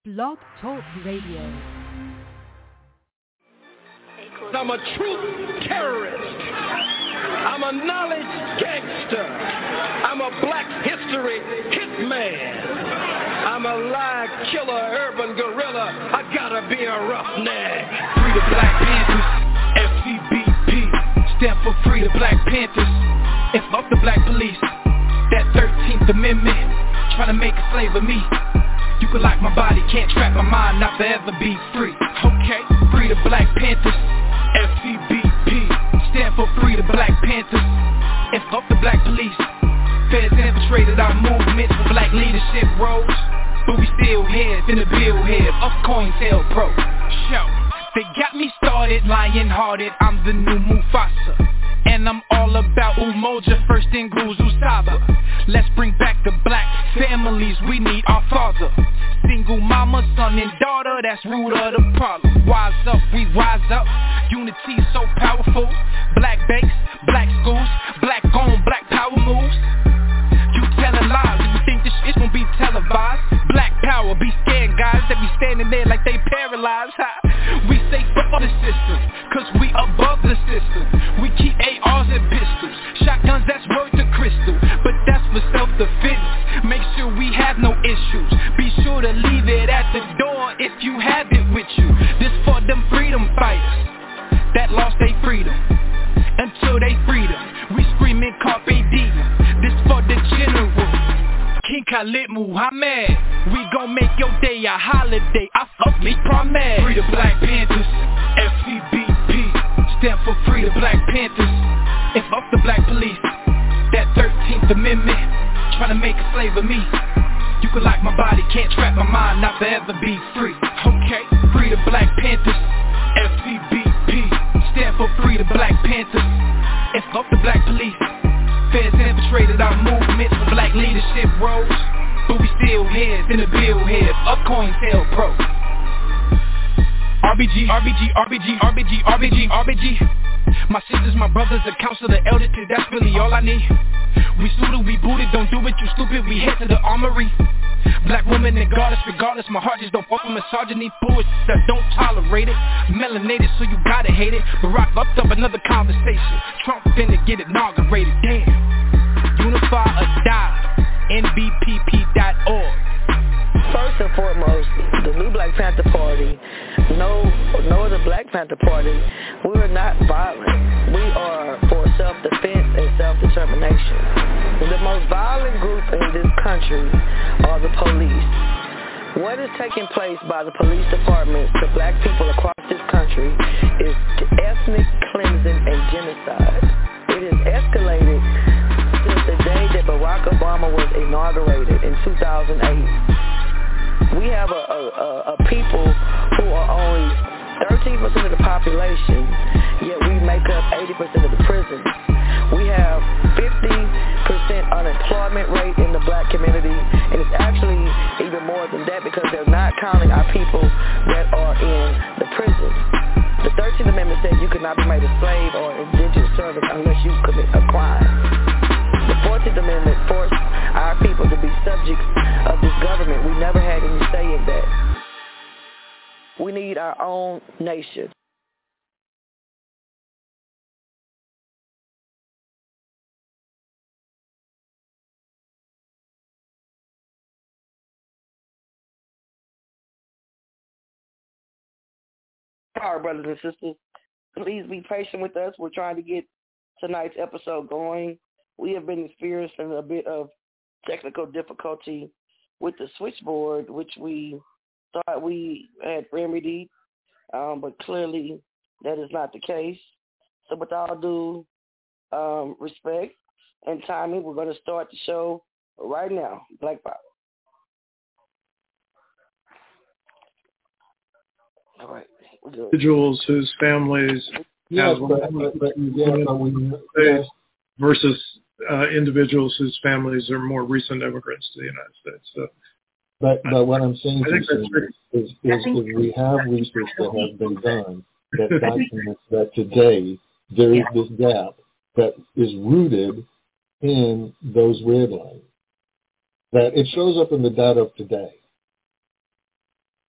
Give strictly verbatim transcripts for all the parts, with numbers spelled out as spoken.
Blog Talk Radio. I'm a truth terrorist. I'm a knowledge gangster. I'm a black history hitman. I'm a lie killer, urban gorilla. I gotta be a roughneck. Free the Black Panthers, F C B P, stand for Free the Black Panthers, and fuck the black police. That thirteenth Amendment, trying to make a slave of me. You can lock my body, can't trap my mind, not forever be free. Okay, free the Black Panthers, F C B P, stand for Free the Black Panthers, and fuck the black police. Feds infiltrated our movements for black leadership roles, but we still heads in the bill head of COINTELPRO. Show, they got me started, lion-hearted, I'm the new Mufasa. And I'm all about Umoja, first in Guzu Saba. Let's bring back the black families, we need our father. Single mama, son and daughter, that's root of the problem. Wise up, we rise up, unity so powerful. Black banks, black schools, black on, black power moves. You telling lies, you think this shit gon' be televised. Black power, be scared guys that be standing there like they paralyzed. Ha. We say fuck the system, cause we above the system. We keep A Rs and pistols, shotguns that's worth the crystal, but that's for self-defense. Make sure we have no issues, be sure to leave it at the door if you have it with you. This for them freedom fighters that lost their freedom, until they freedom, we screaming carpe diem. This for the general, King Khalid Muhammad. We gon' make your day a holiday, I fuck me promise. Free the Black Panthers, F C B P, stand for Free the Black Panthers, and fuck the black police. That thirteenth Amendment, trying to make a slave of me. You can lock my body, can't trap my mind, not forever be free. Okay, Free the Black Panthers, F C B P, stand for Free the Black Panthers, and fuck the black police. Feds infiltrated our movements for black leadership roles, but we still heads in the bill head of COINTELPRO. R B G, R B G, R B G, R B G, R B G, R B G. My sisters, my brothers, the council, the elders, that's really all I need. We suited, we booted, don't do it, you stupid, we head to the armory. Black woman and goddess, regardless, my heart just don't fuck with misogyny, bullshit that don't tolerate it. Melanated, so you gotta hate it. Barack upped up another conversation. Trump finna get inaugurated, damn. Unify or die, N B P P dot org. First and foremost, the new Black Panther Party, no, no other Black Panther Party, we are not violent. We are for self-defense and self-determination. The most violent group in this country are the police. What is taking place by the police department to black people across this country is ethnic cleansing and genocide. It has escalated since the day that Barack Obama was inaugurated in two thousand eight. We have a, a, a people who are only thirteen percent of the population, yet we make up eighty percent of the prisons. We have fifty percent unemployment rate in the black community, and it's actually even more than that because they're not counting our people that are in the prisons. The thirteenth Amendment said you could not be made a slave or indentured servant unless you commit a crime. The fourteenth Amendment forced our people to be subjects of this government. We never had any say in that. We need our own nation. All right, brothers and sisters, please be patient with us. We're trying to get tonight's episode going. We have been experiencing a bit of technical difficulty with the switchboard, which we thought we had remedied, um, but clearly that is not the case. So with all due um, respect and timing, we're going to start the show right now. Black Power. All right. Individuals whose families yes, have but, but, but, yeah, but we, yes. versus uh, individuals whose families are more recent immigrants to the United States. So, but but what I'm saying I think is, is, is, is we have research that has been done that documents that today there is this gap that is rooted in those red lines. That it shows up in the data of today.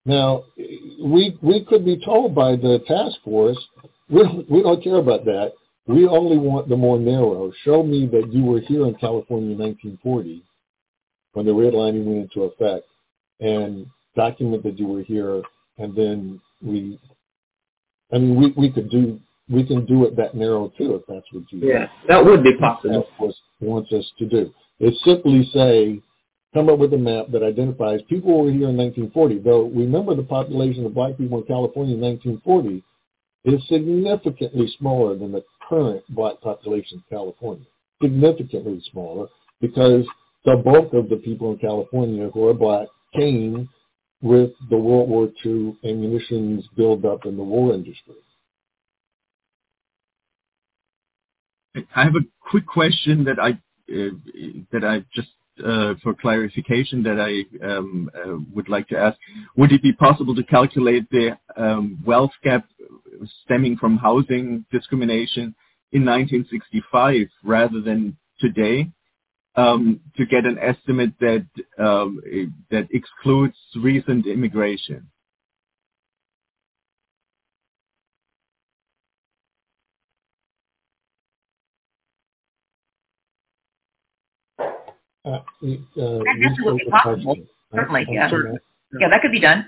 Now, we we could be told by the task force, we don't, we don't care about that. We only want the more narrow. Show me that you were here in California in nineteen forty when the redlining went into effect, and document that you were here, and then we, I mean, we, we could do, we can do it that narrow too if that's what you Yeah, that would be possible. Task force wants us to do. It's simply say, come up with a map that identifies people who were here in nineteen forty. Though remember, the population of black people in California in nineteen forty is significantly smaller than the current black population in California. Significantly smaller, because the bulk of the people in California who are black came with the World War Two ammunitions buildup in the war industry. I have a quick question that I uh, that I just uh, for clarification that I um, uh, would like to ask. Would it be possible to calculate the um, wealth gap stemming from housing discrimination in nineteen sixty-five rather than today, um, to get an estimate that um, that excludes recent immigration? Uh, uh, that definitely would be possible. Certainly, yeah. Yeah, that could be done.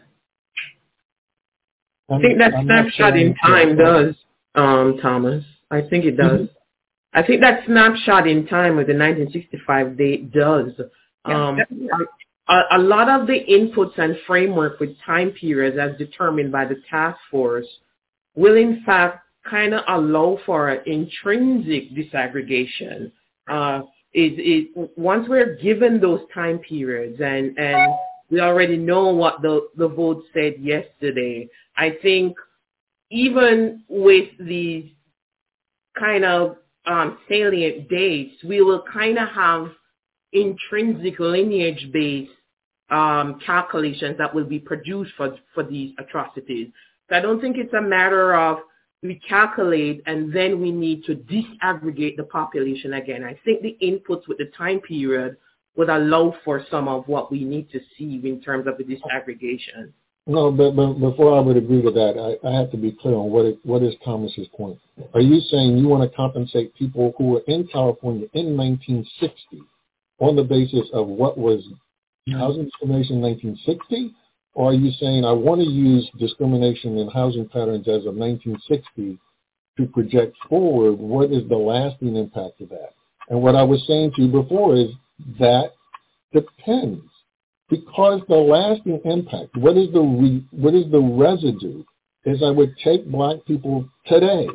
I think that snapshot in time does, um, Thomas. I think it does. Mm-hmm. I think that snapshot in time with the nineteen sixty-five date does. Um, a, a lot of the inputs and framework with time periods as determined by the task force will in fact kind of allow for an intrinsic disaggregation. Uh, is, is once we're given those time periods and, and we already know what the, the vote said yesterday, I think even with these kind of um, salient dates, we will kind of have intrinsic lineage-based um, calculations that will be produced for, for these atrocities. So I don't think it's a matter of we calculate and then we need to disaggregate the population again. I think the inputs with the time period would allow for some of what we need to see in terms of the disaggregation. No, but, but before I would agree with that, I, I have to be clear on what it, what is Thomas's point. Are you saying you want to compensate people who were in California in nineteen sixty on the basis of what was housing discrimination in nineteen sixty? Or are you saying I want to use discrimination in housing patterns as of nineteen sixty to project forward what is the lasting impact of that? And what I was saying to you before is that depends. Because the lasting impact, what is the re, what is the residue, is I would take black people today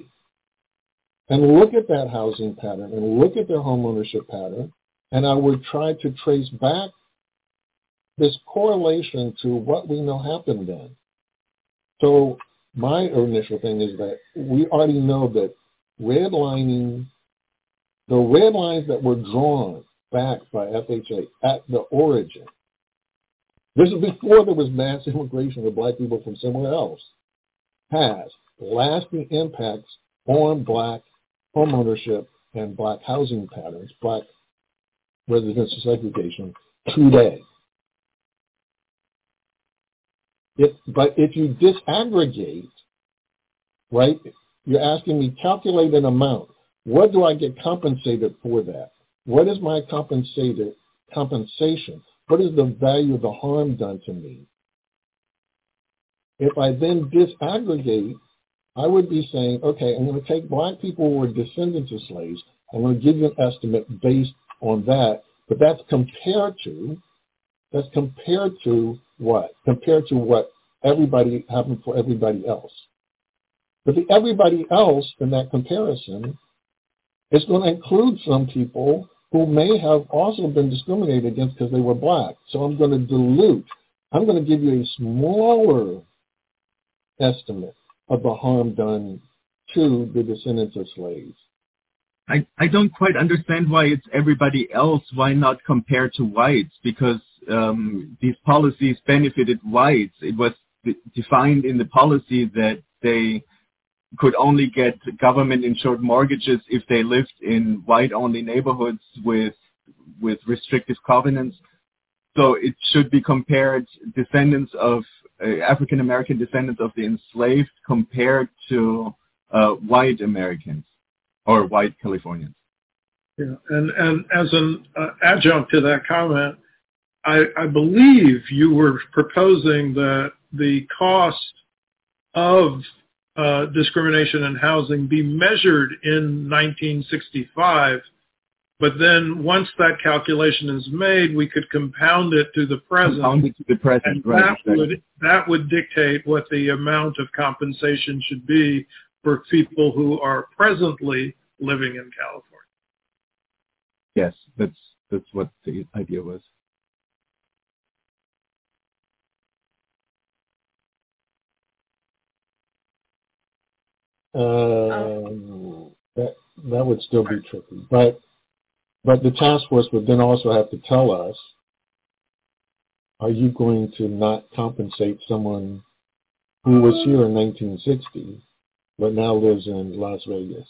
and look at that housing pattern and look at their home ownership pattern, and I would try to trace back this correlation to what we know happened then. So my initial thing is that we already know that redlining, the red lines that were drawn back by F H A at the origin, this is before there was mass immigration of black people from somewhere else, has lasting impacts on black homeownership and black housing patterns, black residential segregation today. If, but if you disaggregate, right, you're asking me calculate an amount. What do I get compensated for that? What is my compensated compensation? What is the value of the harm done to me? If I then disaggregate, I would be saying, okay, I'm going to take black people who were descendants of slaves. I'm going to give you an estimate based on that, but that's compared to, that's compared to what? Compared to what everybody happened for everybody else. But the everybody else in that comparison is going to include some people who may have also been discriminated against because they were black. So I'm going to dilute. I'm going to give you a smaller estimate of the harm done to the descendants of slaves. I, I don't quite understand why it's everybody else. Why not compare to whites? Because um, these policies benefited whites. It was de- defined in the policy that they could only get government-insured mortgages if they lived in white-only neighborhoods with with restrictive covenants. So it should be compared descendants of uh, African American descendants of the enslaved compared to uh, white Americans or white Californians. Yeah, and, and as an uh, adjunct to that comment, I, I believe you were proposing that the cost of uh, discrimination in housing be measured in nineteen sixty-five, but then once that calculation is made, we could compound it to the present. Compound it to the present, and right. That, exactly. would, that would dictate what the amount of compensation should be for people who are presently living in California. Yes, that's that's what the idea was. Um, that that would still be tricky, but but the task force would then also have to tell us: are you going to not compensate someone who was here in nineteen sixty but now lives in Las Vegas?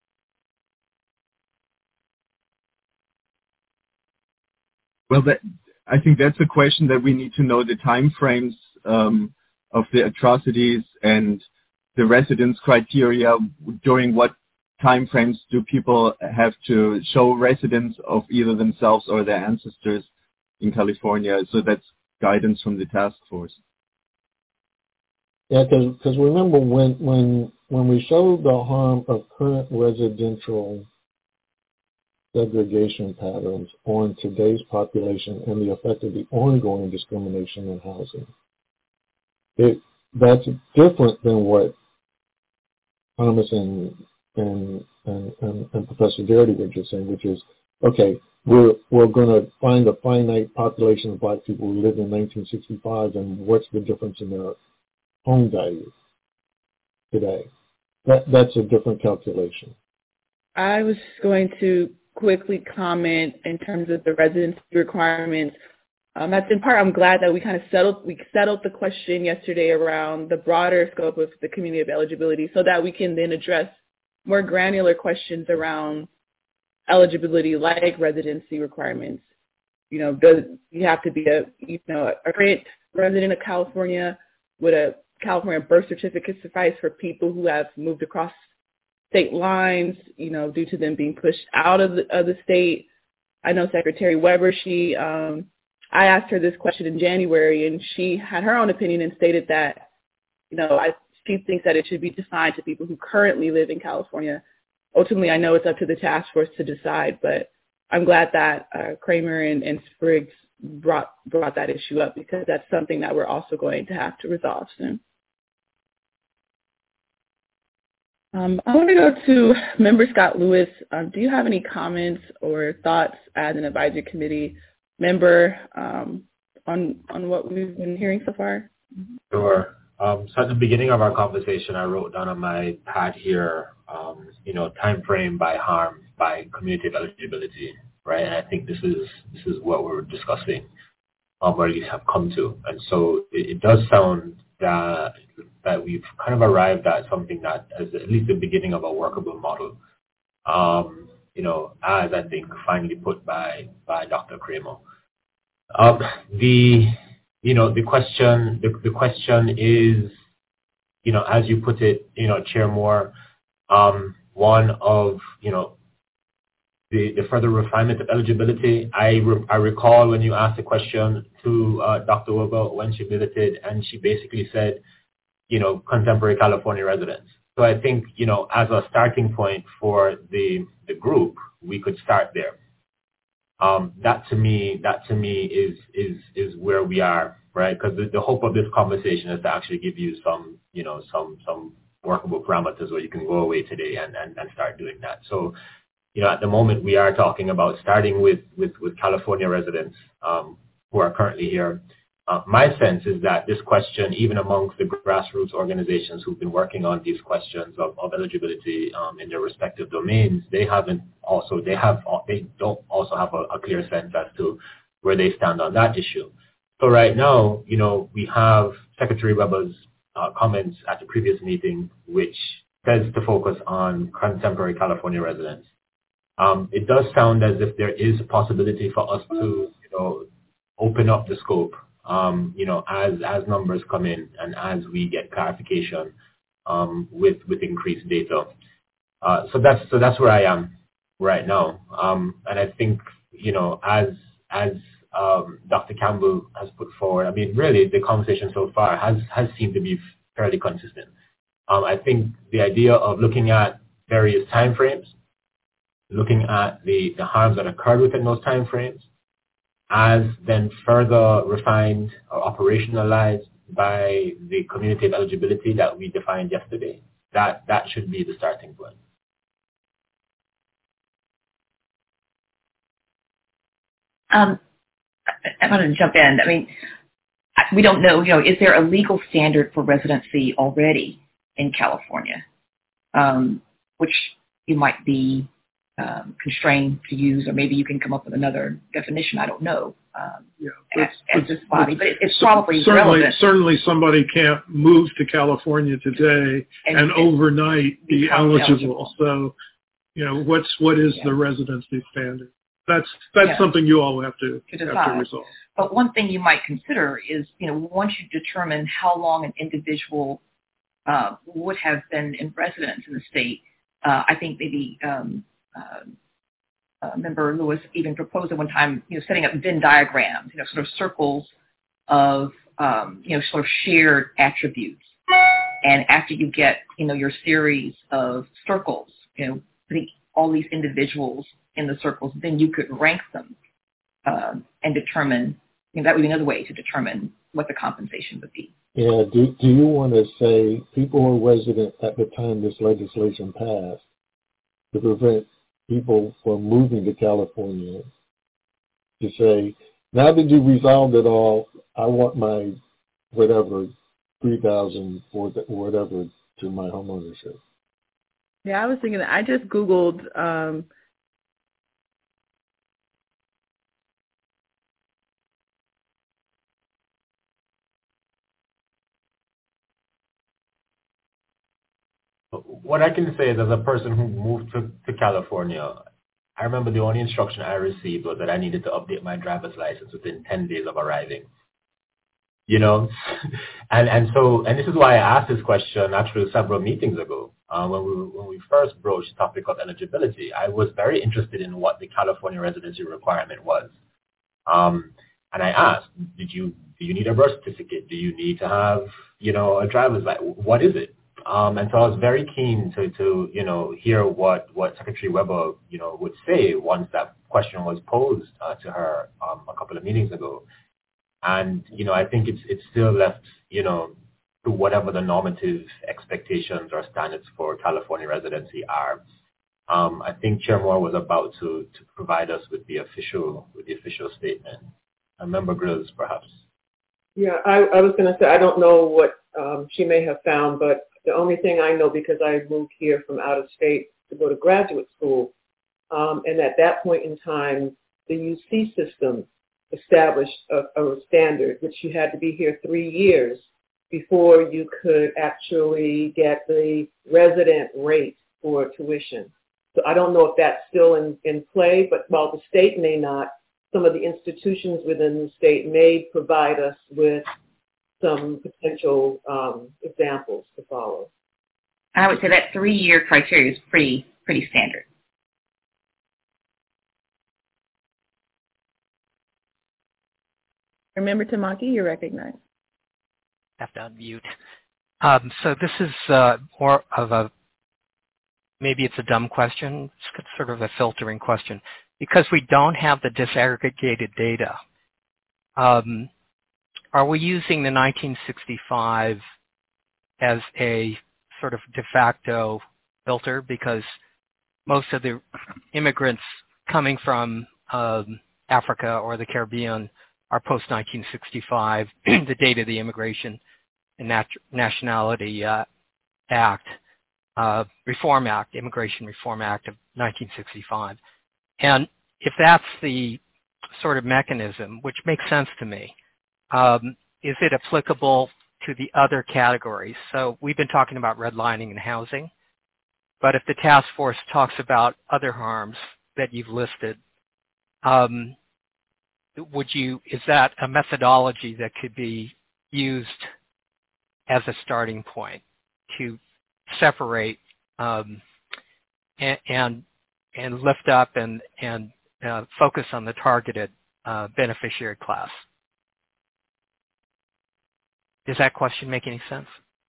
Well, that, I think that's a question that we need to know the time frames um, of the atrocities and the residence criteria. During what time frames do people have to show residence of either themselves or their ancestors in California? So that's guidance from the task force. Yeah, because remember when when when we showed the harm of current residential segregation patterns on today's population and the effect of the ongoing discrimination in housing, it that's different than what Thomas and and and, and, and Professor Darity were just saying, which is, okay, we're we're going to find a finite population of black people who lived in nineteen sixty-five, and what's the difference in their home value today? That that's a different calculation. I was going to quickly comment in terms of the residency requirements. Um, that's in part, I'm glad that we kind of settled, we settled the question yesterday around the broader scope of the community of eligibility so that we can then address more granular questions around eligibility like residency requirements. You know, does you have to be a, you know, a current resident of California? Would a California birth certificate suffice for people who have moved across state lines, you know, due to them being pushed out of the, of the state? I know Secretary Weber, she, um, I asked her this question in January, and she had her own opinion and stated that, you know, I, she thinks that it should be defined to people who currently live in California. Ultimately, I know it's up to the task force to decide, but I'm glad that uh, Kramer and, and Spriggs brought brought that issue up, because that's something that we're also going to have to resolve soon. Um, I want to go to Member Scott Lewis. Um, do you have any comments or thoughts as an advisory committee member um, on on what we've been hearing so far? Sure. Um, so at the beginning of our conversation, I wrote down on my pad here, um, you know, time frame by harm by community of eligibility, right? And I think this is this is what we're discussing, um, or at least have come to. And so it, it does sound that that we've kind of arrived at something that is at least the beginning of a workable model. Um, you know, as I think finally put by by Doctor Kramer. Um, the you know the question the, the question is, you know, as you put it, you know, Chair Moore, um, one of you know the, the further refinement of eligibility. I re- I recall when you asked the question to uh, Doctor Weber when she visited, and she basically said, you know, contemporary California residents. So I think, you know, as a starting point for the the group, we could start there. Um, that to me, that to me is is is where we are, right? Because the, the hope of this conversation is to actually give you some, you know, some some workable parameters where you can go away today and, and, and start doing that. So, you know, at the moment we are talking about starting with with, with California residents um, who are currently here. Uh, my sense is that this question, even amongst the grassroots organizations who've been working on these questions of, of eligibility um, in their respective domains, they haven't also they have they don't also have a, a clear sense as to where they stand on that issue. So right now, you know, we have Secretary Weber's uh, comments at the previous meeting, which says to focus on contemporary California residents. Um, it does sound as if there is a possibility for us to, you know, open up the scope um, you know, as, as numbers come in and as we get clarification um, with, with increased data. Uh, so that's, so that's where I am right now. Um, and I think, you know, as, as um, Doctor Campbell has put forward, I mean, really the conversation so far has, has seemed to be fairly consistent. Um, I think the idea of looking at various timeframes, looking at the, the harms that occurred within those timeframes, as then further refined or operationalized by the community of eligibility that we defined yesterday, that, that should be the starting point. Um, I, I want to jump in. I mean, we don't know, you know, is there a legal standard for residency already in California, um, which you might be um, constrained to use, or maybe you can come up with another definition. I don't know. Um, yeah, as, as this body, but it, it's so probably certainly, relevant. Certainly, somebody can't move to California today and, and overnight be eligible. eligible. So, you know, what's what is yeah. the residency standard? That's that's yeah. something you all have to, to have to resolve. But one thing you might consider is, you know, once you determine how long an individual uh, would have been in residence in the state, uh, I think maybe um, uh, uh, Member Lewis even proposed at one time, you know, setting up Venn diagrams, you know, sort of circles of, um, you know, sort of shared attributes. And after you get, you know, your series of circles, you know, putting all these individuals in the circles, then you could rank them uh, and determine, you know, that would be another way to determine what the compensation would be. Yeah, do, do you want to say people who were resident at the time this legislation passed to prevent people from moving to California to say, now that you've resolved it all, I want my whatever, three thousand or whatever to my home ownership? Yeah, I was thinking that. I just Googled um, what I can say is, as a person who moved to, to California, I remember the only instruction I received was that I needed to update my driver's license within ten days of arriving. You know, and and so and this is why I asked this question actually several meetings ago uh, when we when we first broached the topic of eligibility. I was very interested in what the California residency requirement was, um, and I asked, did you do you need a birth certificate? Do you need to have you know a driver's license? What is it? Um, and so I was very keen to, to, you know, hear what, what Secretary Weber, you know, would say once that question was posed uh, to her um, a couple of meetings ago. And, you know, I think it's it's still left, you know, to whatever the normative expectations or standards for California residency are. Um, I think Chair Moore was about to, to provide us with the official with the official statement. Uh, Member Grills, perhaps. Yeah, I, I was going to say, I don't know what um, she may have found, but the only thing I know, because I moved here from out of state to go to graduate school, um, and at that point in time, the U C system established a, a standard, which you had to be here three years before you could actually get the resident rate for tuition. So I don't know if that's still in, in play, but while the state may not, some of the institutions within the state may provide us with some potential um, examples to follow. I would say that three-year criteria is pretty pretty standard. Remember, Tamaki, you're recognized. Have to unmute. Um, so this is uh, more of a, maybe it's a dumb question, it's sort of a filtering question. Because we don't have the disaggregated data, um, are we using the nineteen sixty-five as a sort of de facto filter? Because most of the immigrants coming from um, Africa or the Caribbean are post nineteen sixty-five, the date of the Immigration and Nat- Nationality uh, Act, uh, Reform Act, Immigration Reform Act of nineteen sixty-five. And if that's the sort of mechanism, which makes sense to me, Um, is it applicable to the other categories? So we've been talking about redlining and housing, but if the task force talks about other harms that you've listed, um, would you, is that a methodology that could be used as a starting point to separate um, and, and and lift up and and uh, focus on the targeted uh, beneficiary class? Does that question make any sense?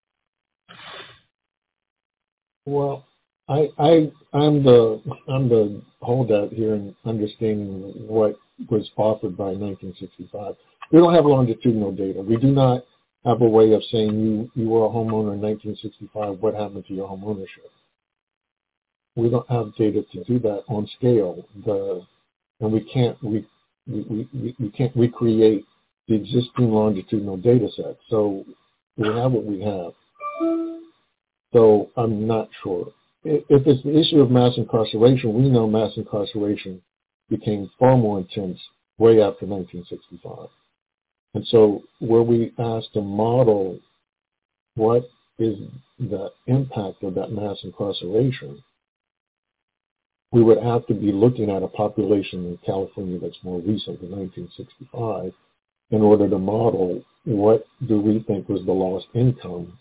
Well, I I I'm the I'm the holdout here in understanding what was offered by nineteen sixty-five. We don't have longitudinal data. We do not have a way of saying you you were a homeowner in nineteen sixty-five. What happened to your home ownership? We don't have data to do that on scale. The and we can't we we, we, we can't recreate the existing longitudinal data set. So we have what we have. So I'm not sure. If it's the issue of mass incarceration, we know mass incarceration became far more intense way after nineteen sixty-five. And so were we asked to model what is the impact of that mass incarceration, we would have to be looking at a population in California that's more recent than nineteen sixty-five in order to model what do we think was the lost income.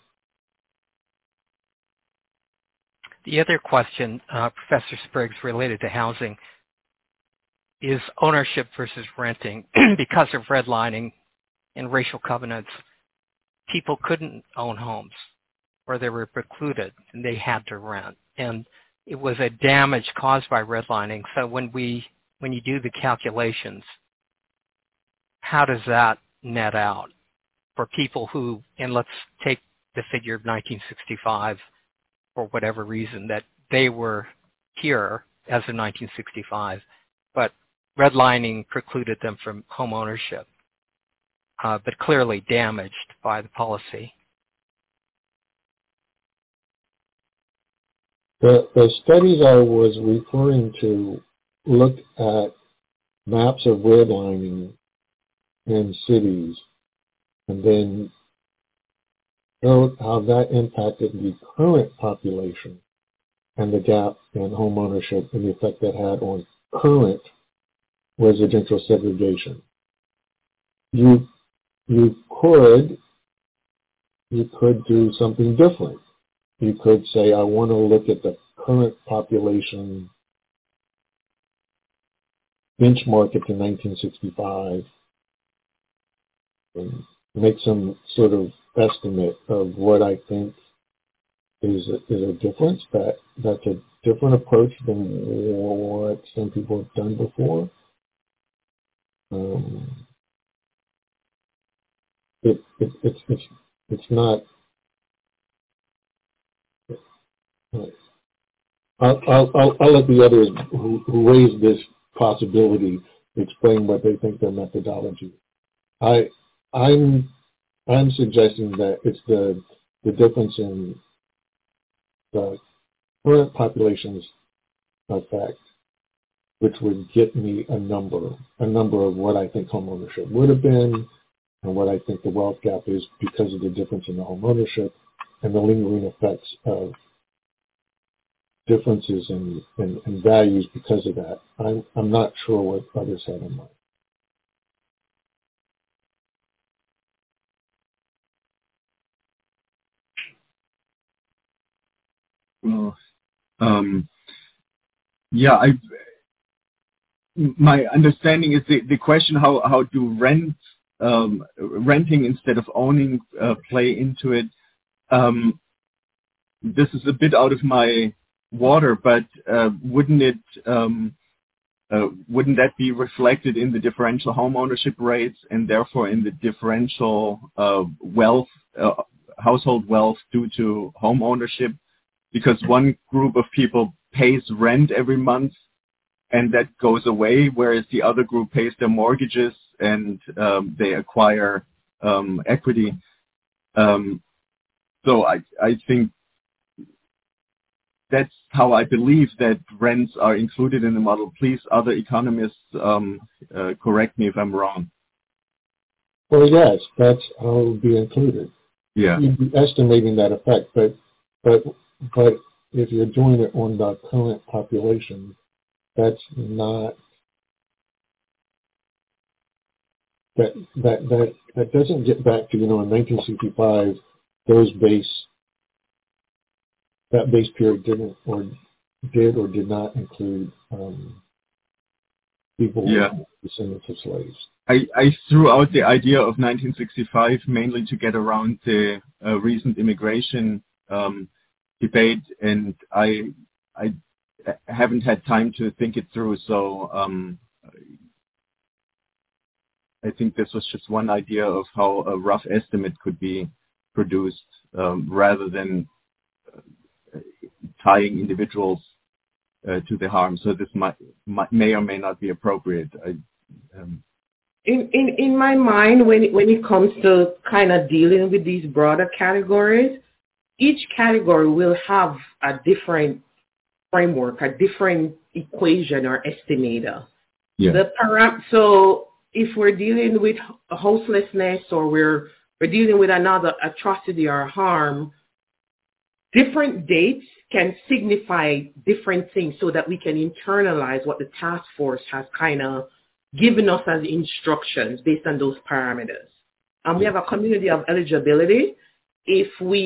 The other question, uh, Professor Spriggs, related to housing is ownership versus renting. Because of redlining and racial covenants, people couldn't own homes or they were precluded and they had to rent. And it was a damage caused by redlining. So when we, when you do the calculations, how does that net out for people who, and let's take the figure of nineteen sixty-five, for whatever reason, that they were here as of nineteen sixty-five, but redlining precluded them from home ownership, uh, but clearly damaged by the policy. The, the studies I was referring to look at maps of redlining in cities and then showed how that impacted the current population and the gap in home ownership and the effect that had on current residential segregation. You you could you could do something different. You could say, I want to look at the current population, benchmark it to nineteen sixty-five, and make some sort of estimate of what I think is a, is a difference. That that's a different approach than what some people have done before. Um, it, it it's it's it's not. I'll, I'll, I'll, I'll let the others who, who raised this possibility explain what they think their methodology. I I'm I'm suggesting that it's the the difference in the current population's effect, which would get me a number, a number of what I think home ownership would have been and what I think the wealth gap is because of the difference in the home ownership and the lingering effects of differences in, in, in values because of that. I'm, I'm not sure what others have in mind. Well, um, yeah, I. My understanding is the, the question how how do rent um, renting instead of owning uh, play into it. Um, this is a bit out of my water, but uh, wouldn't it um, uh, wouldn't that be reflected in the differential home ownership rates and therefore in the differential uh, wealth uh, household wealth due to home ownership? Because one group of people pays rent every month and that goes away, whereas the other group pays their mortgages and um, they acquire um, equity. Um, so I, I think that's how I believe that rents are included in the model. Please, other economists, um, uh, correct me if I'm wrong. Well, yes, that's how it would be included. Yeah. You'd be estimating that effect, but but but if you're doing it on the current population, that's not that that that that doesn't get back to, you know, in nineteen sixty-five, those base that base period didn't or did or did not include um, people yeah. who were descendants of slaves. I, I threw out the idea of nineteen sixty-five mainly to get around the uh, recent immigration um, debate, and I I haven't had time to think it through. So um, I think this was just one idea of how a rough estimate could be produced, um, rather than uh, tying individuals uh, to the harm. So this might, might may or may not be appropriate. I, um, In, in in my mind, when it, when it comes to kind of dealing with these broader categories, each category will have a different framework, a different equation or estimator. Yeah. The param- so if we're dealing with houselessness or we're we're dealing with another atrocity or harm, different dates can signify different things so that we can internalize what the task force has kind of given us as instructions based on those parameters. And we have a community of eligibility. If we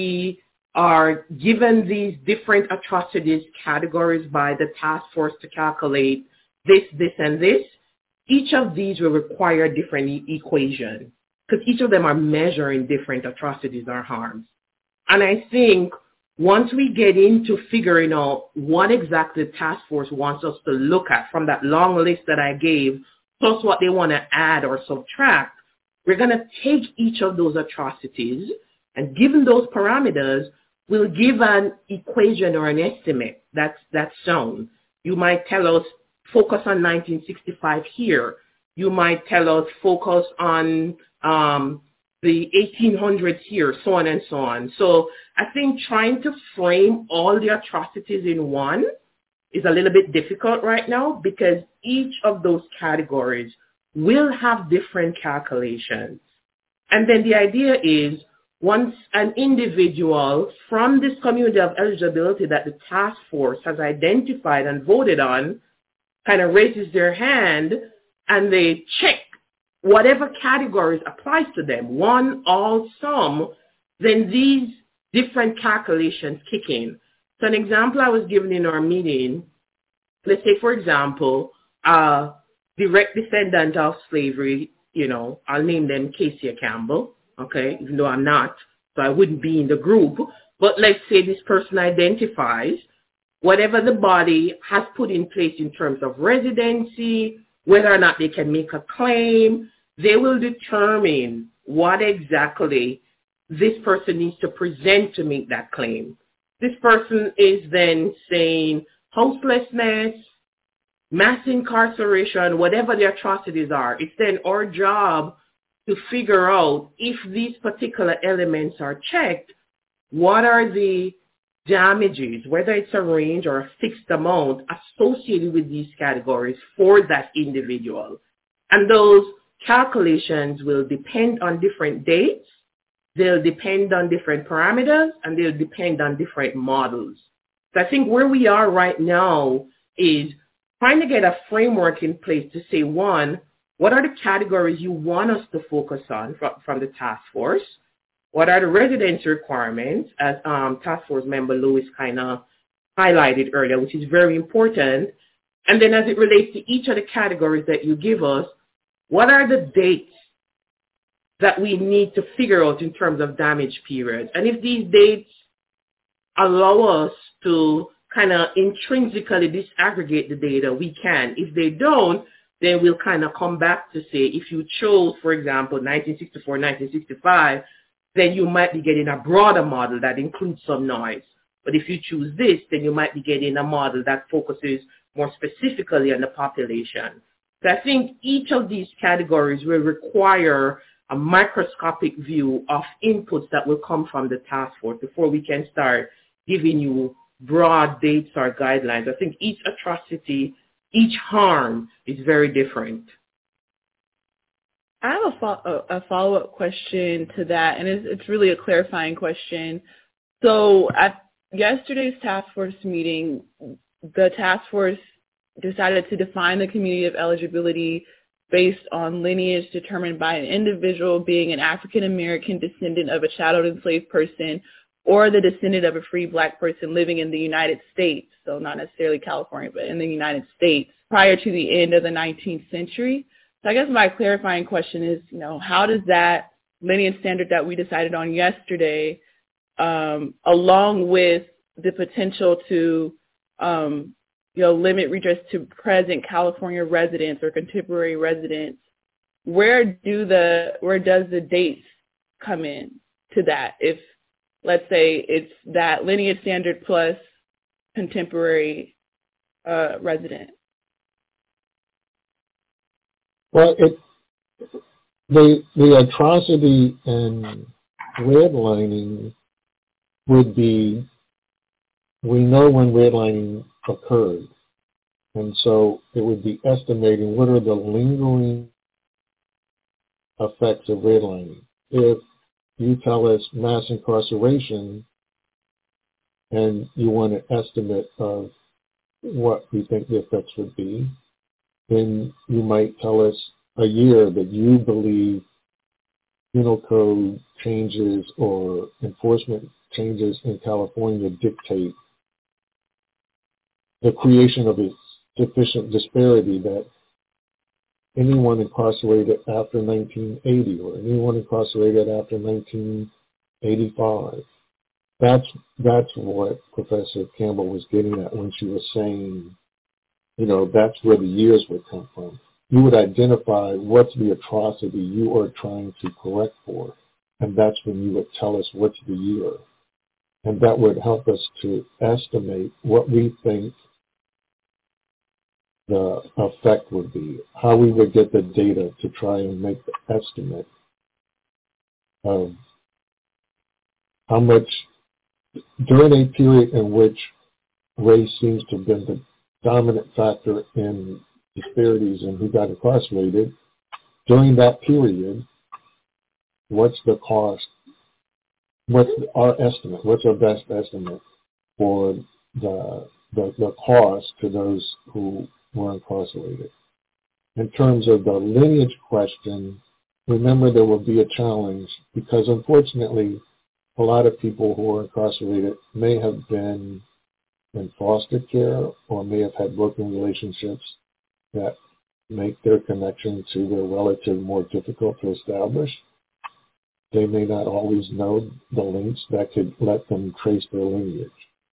are given these different atrocities categories by the task force to calculate this, this, and this, each of these will require different e- equation because each of them are measuring different atrocities or harms. And I think once we get into figuring out what exactly the task force wants us to look at from that long list that I gave, plus what they want to add or subtract, we're going to take each of those atrocities and given those parameters, we'll give an equation or an estimate that's, that's shown. You might tell us, focus on nineteen sixty-five here. You might tell us, focus on um, the eighteen hundreds here, so on and so on. So I think trying to frame all the atrocities in one is a little bit difficult right now because each of those categories will have different calculations. And then the idea is once an individual from this community of eligibility that the task force has identified and voted on kind of raises their hand and they check whatever categories applies to them, one, all, some, then these different calculations kick in. So an example I was given in our meeting, let's say, for example, a direct descendant of slavery, you know, I'll name them Casey Campbell, okay, even though I'm not, so I wouldn't be in the group. But let's say this person identifies whatever the body has put in place in terms of residency, whether or not they can make a claim, they will determine what exactly this person needs to present to make that claim. This person is then saying houselessness, mass incarceration, whatever the atrocities are. It's then our job to figure out if these particular elements are checked, what are the damages, whether it's a range or a fixed amount associated with these categories for that individual. And those calculations will depend on different dates, they'll depend on different parameters, and they'll depend on different models. So I think where we are right now is trying to get a framework in place to say, one, what are the categories you want us to focus on from, from the task force? What are the residency requirements, as um, task force member Lewis kind of highlighted earlier, which is very important. And then as it relates to each of the categories that you give us, what are the dates that we need to figure out in terms of damage periods? And if these dates allow us to kind of intrinsically disaggregate the data, we can. If they don't, then we'll kind of come back to say, if you chose, for example, nineteen sixty-four, nineteen sixty-five, then you might be getting a broader model that includes some noise. But if you choose this, then you might be getting a model that focuses more specifically on the population. So I think each of these categories will require a microscopic view of inputs that will come from the task force before we can start giving you broad dates or guidelines. I think each atrocity, each harm is very different. I have a, fo- a follow-up question to that, and it's, it's really a clarifying question. So at yesterday's task force meeting, the task force decided to define the community of eligibility based on lineage determined by an individual being an African-American descendant of a chattel enslaved person or the descendant of a free black person living in the United States, so not necessarily California, but in the United States, prior to the end of the nineteenth century. So I guess my clarifying question is, you know, how does that lineage standard that we decided on yesterday, um, along with the potential to, um, you know, limit redress to present California residents or contemporary residents, where do the, where does the dates come in to that? If, let's say it's that lineage standard plus contemporary uh, resident. Well, it, the the atrocity and redlining would be, we know when redlining occurred, and so it would be estimating what are the lingering effects of redlining. If you tell us mass incarceration and you want an estimate of what we think the effects would be, then you might tell us a year that you believe penal code changes or enforcement changes in California dictate the creation of a sufficient disparity that anyone incarcerated after nineteen eighty or anyone incarcerated after nineteen eighty-five. That's that's what Professor Campbell was getting at when she was saying, you know, that's where the years would come from. You would identify what's the atrocity you are trying to correct for, and that's when you would tell us what's the year. And that would help us to estimate what we think the effect would be, how we would get the data to try and make the estimate of how much, during a period in which race seems to have been the dominant factor in disparities in who got incarcerated, during that period, what's the cost, what's our estimate, what's our best estimate for the the, the cost to those who were incarcerated. In terms of the lineage question, remember there will be a challenge because unfortunately a lot of people who are incarcerated may have been in foster care or may have had working relationships that make their connection to their relative more difficult to establish. They may not always know the links that could let them trace their lineage.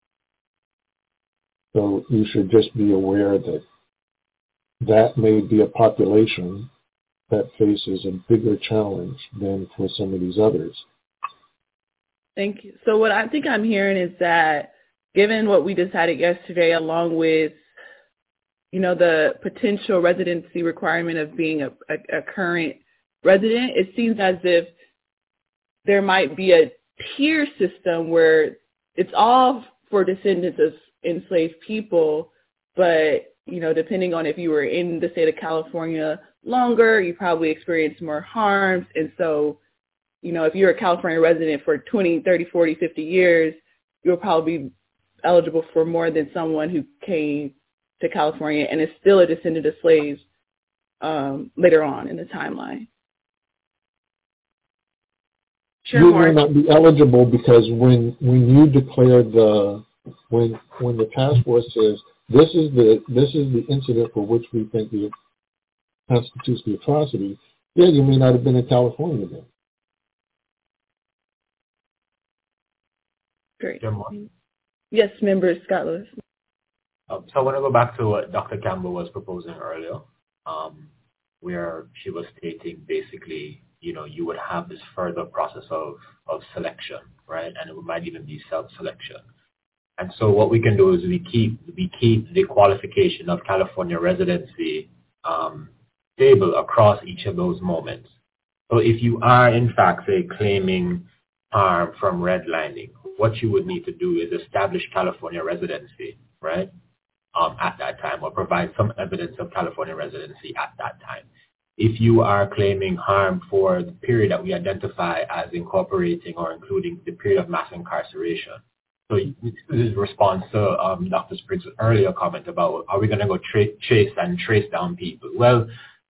So you should just be aware that that may be a population that faces a bigger challenge than for some of these others. Thank you. So what I think I'm hearing is that given what we decided yesterday, along with, you know, the potential residency requirement of being a, a, a current resident, it seems as if there might be a tier system where it's all for descendants of enslaved people, but you know, depending on if you were in the state of California longer, you probably experienced more harms. And so, you know, if you're a California resident for twenty, thirty, forty, fifty years, you'll probably be eligible for more than someone who came to California and is still a descendant of slaves um, later on in the timeline. Sure, you may not be eligible because when when you declare the when when the task force says this is the this is the incident for which we think the constitutes the atrocity, yeah, you may not have been in California then. Great. Yes, member Scott Lewis. Um, so I want to go back to what Doctor Campbell was proposing earlier, um, where she was stating basically, you know, you would have this further process of, of selection, right? And it might even be self-selection. And so what we can do is we keep we keep the qualification of California residency um, stable across each of those moments. So if you are in fact, say, claiming harm from redlining, what you would need to do is establish California residency, right, um, at that time, or provide some evidence of California residency at that time. If you are claiming harm for the period that we identify as incorporating or including the period of mass incarceration. So this is response to um, Doctor Spriggs' earlier comment about, are we going to go tra- chase and trace down people? Well,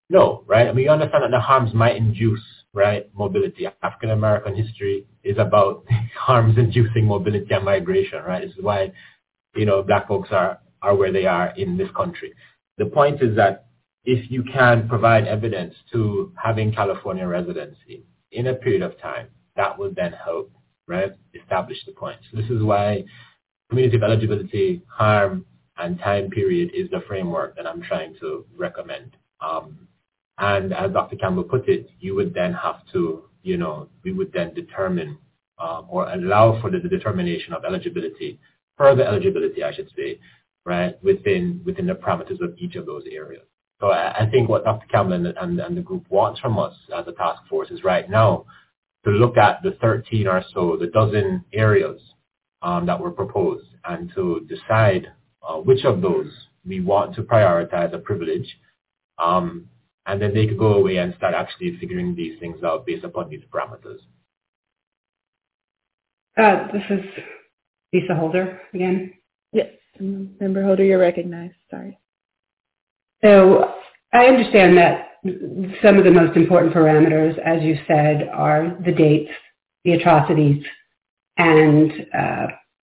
No, right? I mean, you understand that the harms might induce, right, mobility. African American history is about harms inducing mobility and migration, right? This is why, you know, black folks are, are where they are in this country. The point is that if you can provide evidence to having California residency in a period of time, that will then help, right, establish the point. So this is why community of eligibility, harm, and time period is the framework that I'm trying to recommend. Um, and as Doctor Campbell put it, you would then have to, you know, we would then determine um, or allow for the, the determination of eligibility, further eligibility, I should say, right, within within the parameters of each of those areas. So I, I think what Doctor Campbell and, and, and the group wants from us as a task force is right now to look at the thirteen or so, the dozen areas um, that were proposed, and to decide uh, which of those we want to prioritize a privilege, um, and then they could go away and start actually figuring these things out based upon these parameters. Uh, this is Lisa Holder again. Yes, Member Holder, you're recognized. Sorry. So I understand that some of the most important parameters, as you said, are the dates, the atrocities, and uh,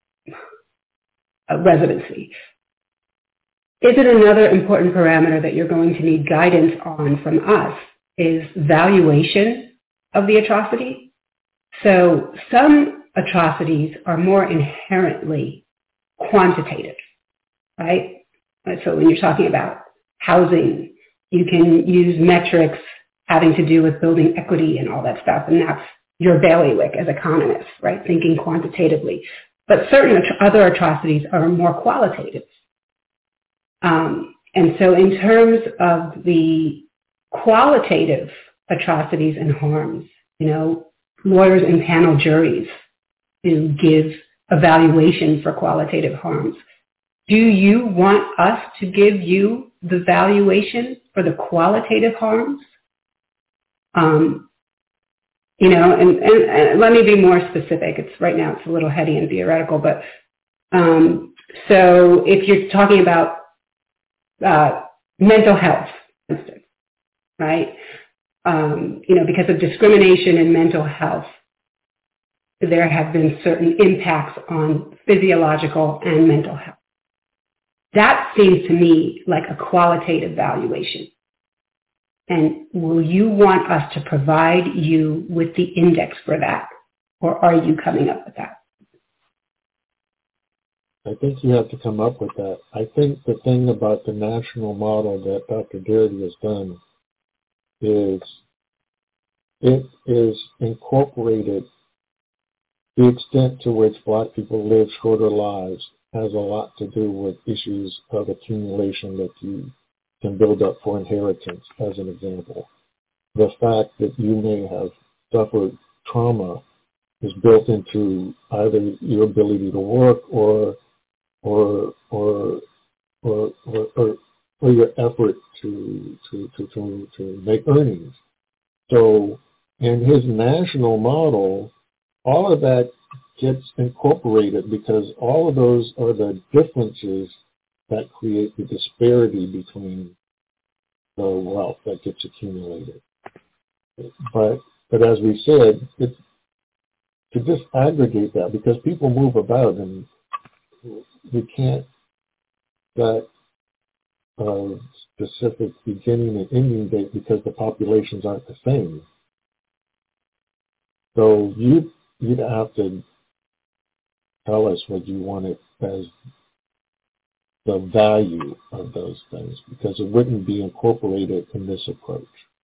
residency. Is it another important parameter that you're going to need guidance on from us is valuation of the atrocity? So some atrocities are more inherently quantitative, right? So when you're talking about housing, you can use metrics having to do with building equity and all that stuff, and that's your bailiwick as economists, right, thinking quantitatively. But certain other atrocities are more qualitative. Um, and so in terms of the qualitative atrocities and harms, you know, lawyers and panel juries do give evaluation for qualitative harms. Do you want us to give you the valuation for the qualitative harms? Um, you know, and, and, and let me be more specific. It's right now it's a little heady and theoretical, but um, so if you're talking about uh, mental health, for instance, right? Um, you know, because of discrimination in mental health, there have been certain impacts on physiological and mental health. That seems to me like a qualitative valuation. And will you want us to provide you with the index for that? Or are you coming up with that? I think you have to come up with that. I think the thing about the national model that Doctor Garrity has done is it is incorporated the extent to which Black people live shorter lives has a lot to do with issues of accumulation that you can build up for inheritance, as an example. The fact that you may have suffered trauma is built into either your ability to work or or or or or, or, or your effort to to, to to to make earnings. So in his national model, all of that gets incorporated because all of those are the differences that create the disparity between the wealth that gets accumulated. But but as we said, it's to disaggregate that because people move about and you can't set a specific beginning and ending date because the populations aren't the same. So you you'd have to tell us what you wanted as the value of those things because it wouldn't be incorporated in this approach.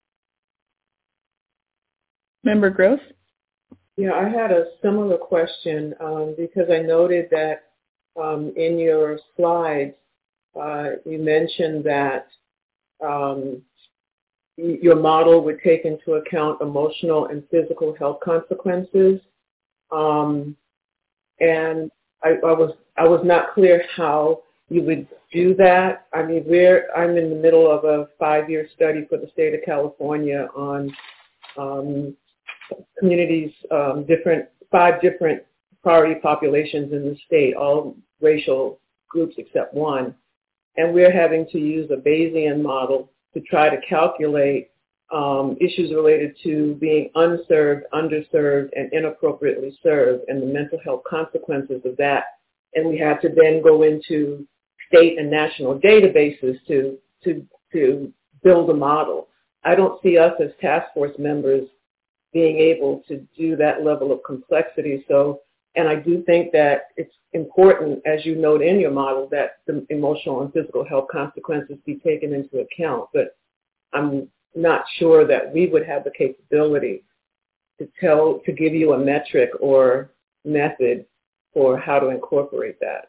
Member Gross? Yeah, I had a similar question um, because I noted that um, in your slides, uh, you mentioned that um, your model would take into account emotional and physical health consequences. Um, and I, I was I was not clear how you would do that. I mean, we're I'm in the middle of a five-year study for the state of California on um, communities, um, different five different priority populations in the state, all racial groups except one, and we're having to use a Bayesian model to try to calculate um, issues related to being unserved, underserved, and inappropriately served, and the mental health consequences of that. And we had to then go into state and national databases to to to build a model. I don't see us as task force members being able to do that level of complexity. So, and I do think that it's important, as you note in your model, that the emotional and physical health consequences be taken into account. But I'm not sure that we would have the capability to tell, to give you a metric or method for how to incorporate that.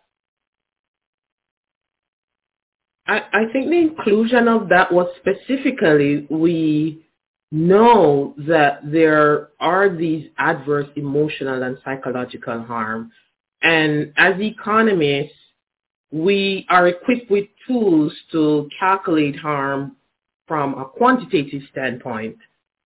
I, I think the inclusion of that was specifically, we know that there are these adverse emotional and psychological harm. And as economists, we are equipped with tools to calculate harm from a quantitative standpoint.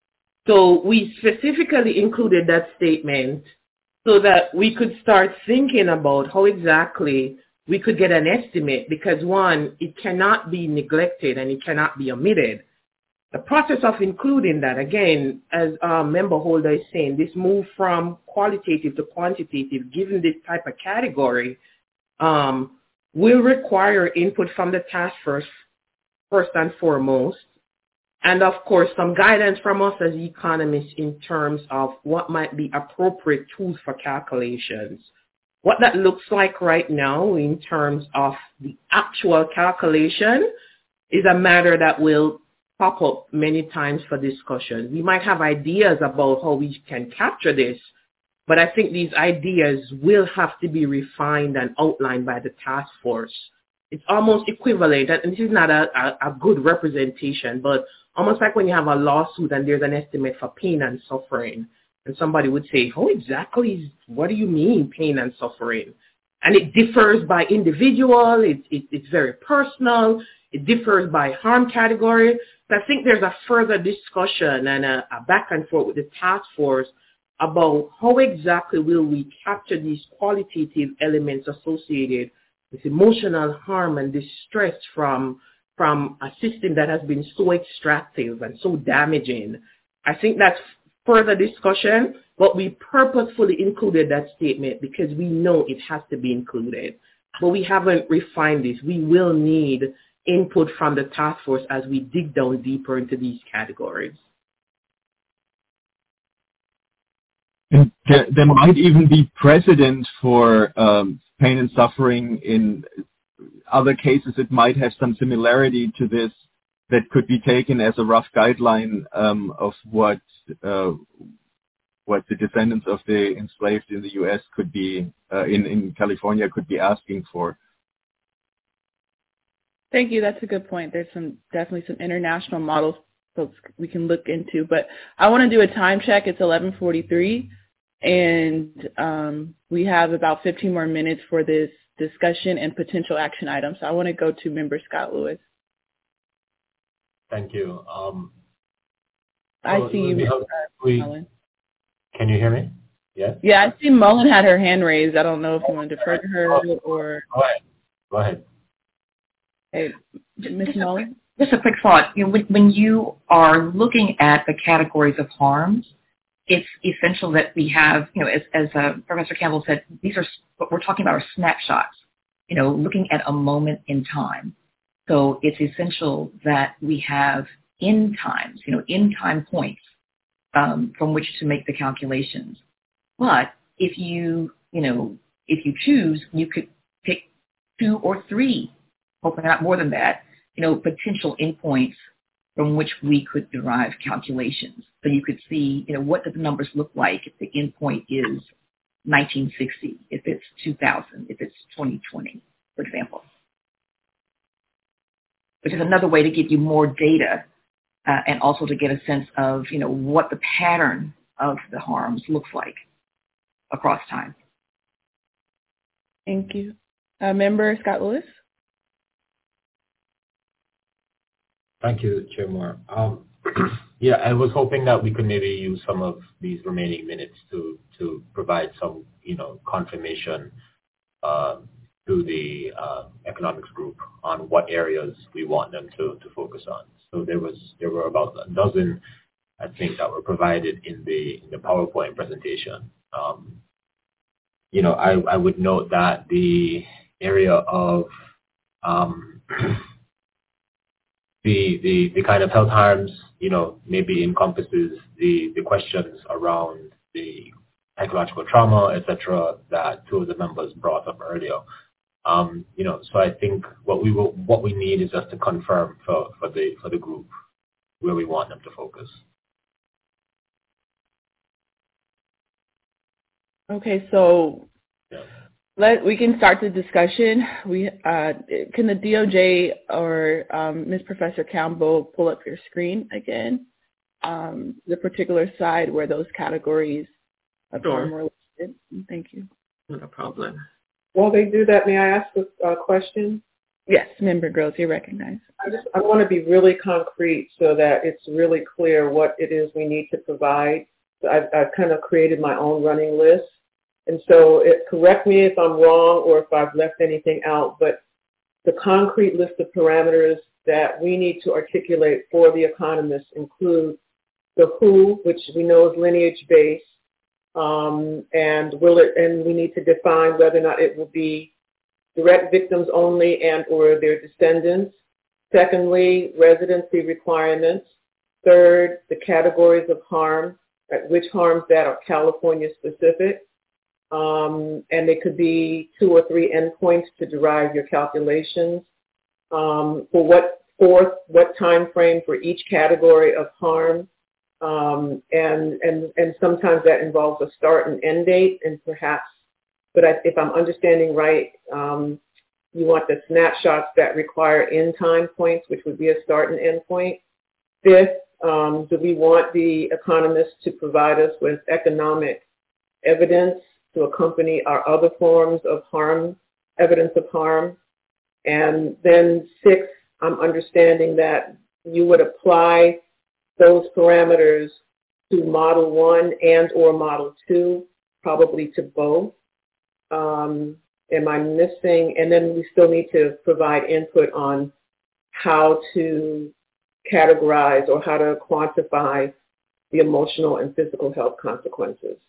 So we specifically included that statement so that we could start thinking about how exactly we could get an estimate, because one, it cannot be neglected and it cannot be omitted. The process of including that, again, as uh, member Holder is saying, this move from qualitative to quantitative, given this type of category, um, will require input from the task force first and foremost, and of course some guidance from us as economists in terms of what might be appropriate tools for calculations. What that looks like right now in terms of the actual calculation is a matter that will pop up many times for discussion. We might have ideas about how we can capture this, but I think these ideas will have to be refined and outlined by the task force. It's almost equivalent, and this is not a, a, a good representation, but almost like when you have a lawsuit and there's an estimate for pain and suffering, and somebody would say, how exactly, is, what do you mean pain and suffering? And it differs by individual, it, it, it's very personal, it differs by harm category. So I think there's a further discussion and a, a back and forth with the task force about how exactly will we capture these qualitative elements associated with emotional harm and distress from, from a system that has been so extractive and so damaging. I think that's further discussion, but we purposefully included that statement because we know it has to be included. But we haven't refined this. We will need input from the task force as we dig down deeper into these categories. And there, there might even be precedent for um, pain and suffering in other cases. It might have some similarity to this that could be taken as a rough guideline um, of what uh, what the descendants of the enslaved in the U S could be, uh, in, in California could be asking for. Thank you. That's a good point. There's some definitely some international models folks we can look into. But I want to do a time check. It's eleven forty-three, and um, we have about fifteen more minutes for this discussion and potential action items. So I want to go to member Scott Lewis. Thank you. Um, I so see you, we, we, Mullen. Can you hear me? Yes? Yeah, I see Mullen had her hand raised. I don't know if you want to defer to her or... Go ahead. Go ahead. Hey, Miz Mullen? Just a quick thought. You know, when, when you are looking at the categories of harms, it's essential that we have, you know, as, as uh, Professor Campbell said, these are what we're talking about are snapshots, you know, looking at a moment in time. So it's essential that we have in times, you know, in time points um, from which to make the calculations. But if you, you know, if you choose, you could pick two or three, hopefully not more than that, you know, potential endpoints from which we could derive calculations. So you could see, you know, what do the numbers look like if the endpoint is nineteen sixty, if it's two thousand, if it's twenty twenty, for example. Which is another way to give you more data uh, and also to get a sense of, you know, what the pattern of the harms looks like across time. Thank you. Uh, member Scott Lewis? Thank you, Chair Moore. Um, yeah, I was hoping that we could maybe use some of these remaining minutes to, to provide some, you know, confirmation uh, to the uh, economics group on what areas we want them to, to focus on. So there was there were about a dozen, I think, that were provided in the in the PowerPoint presentation. Um, you know, I, I would note that the area of um, the, the the kind of health harms, you know, maybe encompasses the, the questions around the psychological trauma, et cetera, that two of the members brought up earlier. Um, you know, so I think what we will, what we need is just to confirm for, for the for the group where we want them to focus. Okay, so yeah. let we can start the discussion. We uh, can the D O J or um, Miz Professor Campbell pull up your screen again, um, the particular side where those categories of harm were listed. Thank you. Not a problem. While they do that, may I ask a uh, question? Yes, Member Grills, you're recognized. I just I want to be really concrete so that it's really clear what it is we need to provide. I've, I've kind of created my own running list. And so it, correct me if I'm wrong or if I've left anything out, but the concrete list of parameters that we need to articulate for the economists include the who, which we know is lineage-based, um, and will it, and we need to define whether or not it will be direct victims only and or their descendants. Secondly, residency requirements. Third, the categories of harm, which harms that are California specific. Um, and they could be two or three endpoints to derive your calculations. Um, for what fourth, what time frame for each category of harm, um, and and and sometimes that involves a start and end date, and perhaps. But I, if I'm understanding right, um, you want the snapshots that require end time points, which would be a start and end point. Fifth, um, do we want the economists to provide us with economic evidence to accompany our other forms of harm, evidence of harm? And then six, I'm understanding that you would apply those parameters to model one and or model two, probably to both. Um, am I missing? And then we still need to provide input on how to categorize or how to quantify the emotional and physical health consequences.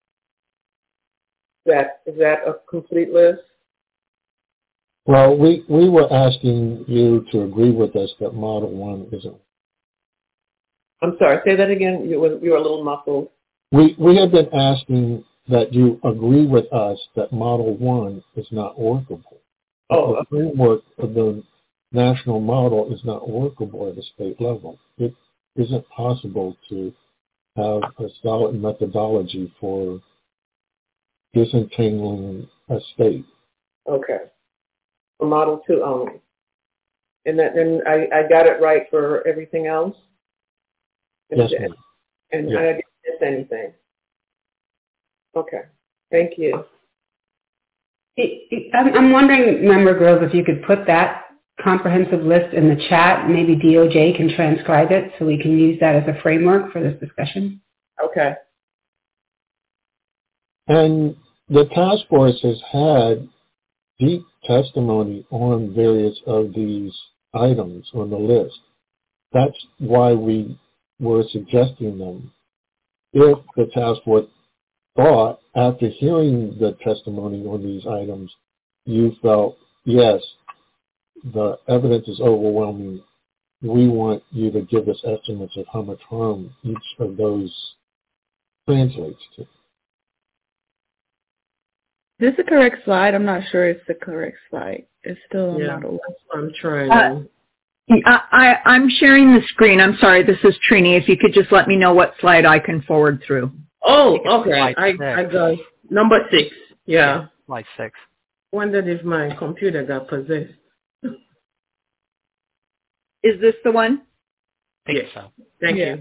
That, is that a complete list? Well, we, we were asking you to agree with us that Model one isn't. I'm sorry, say that again. You were, you were a little muffled. We, we have been asking that you agree with us that Model one is not workable. Oh, the framework of the national model is not workable at a state level. It isn't possible to have a solid methodology for disentangling a state. Okay. For Model two only. And that, and I, I got it right for everything else? And, yes, ma'am. And yes. I didn't miss anything. Okay. Thank you. I'm wondering, Member Grove, if you could put that comprehensive list in the chat. Maybe D O J can transcribe it so we can use that as a framework for this discussion. Okay. And the task force has had deep testimony on various of these items on the list. That's why we were suggesting them. If the task force thought, after hearing the testimony on these items, you felt, yes, the evidence is overwhelming, we want you to give us estimates of how much harm each of those translates to. Is this the correct slide? I'm not sure it's the correct slide. It's still a yeah, model. I'm trying. Uh, I, I, I'm sharing the screen. I'm sorry, this is Trini. If you could just let me know what slide I can forward through. Oh, okay. I, I got number six. Yeah. Slide six. Wondered if my computer got possessed. Is this the one? I think yes. so. Thank yeah. you.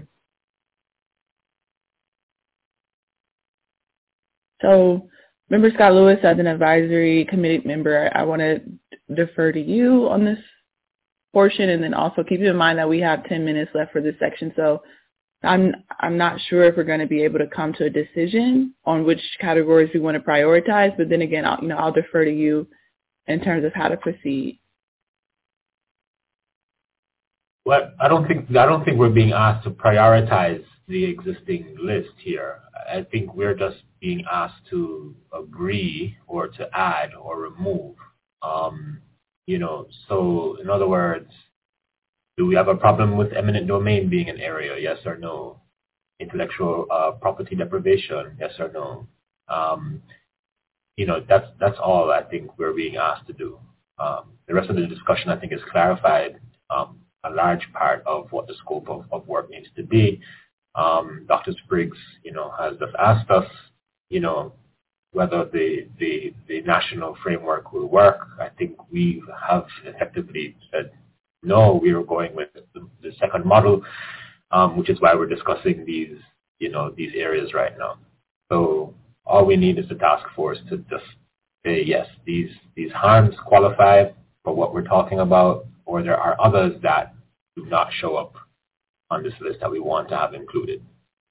So, Member Scott Lewis, as an advisory committee member, I want to defer to you on this portion, and then also keep in mind that we have ten minutes left for this section. So I'm I'm not sure if we're going to be able to come to a decision on which categories we want to prioritize. But then again, I'll, you know, I'll defer to you in terms of how to proceed? Well, I don't think I don't think we're being asked to prioritize the existing list here. I think we're just being asked to agree or to add or remove. Um, you know, so in other words, do we have a problem with eminent domain being an area? Yes or no? Intellectual uh, property deprivation? Yes or no? Um, you know, that's that's all I think we're being asked to do. Um, the rest of the discussion, I think, is clarified. Um, a large part of what the scope of, of work needs to be. Um, Doctor Spriggs, you know, has just asked us, you know, whether the, the the national framework will work. I think we have effectively said no. We are going with the, the second model, um, which is why we're discussing these, you know, these areas right now. So all we need is the task force to just say yes, these these harms qualify for what we're talking about, or there are others that do not show up on this list that we want to have included.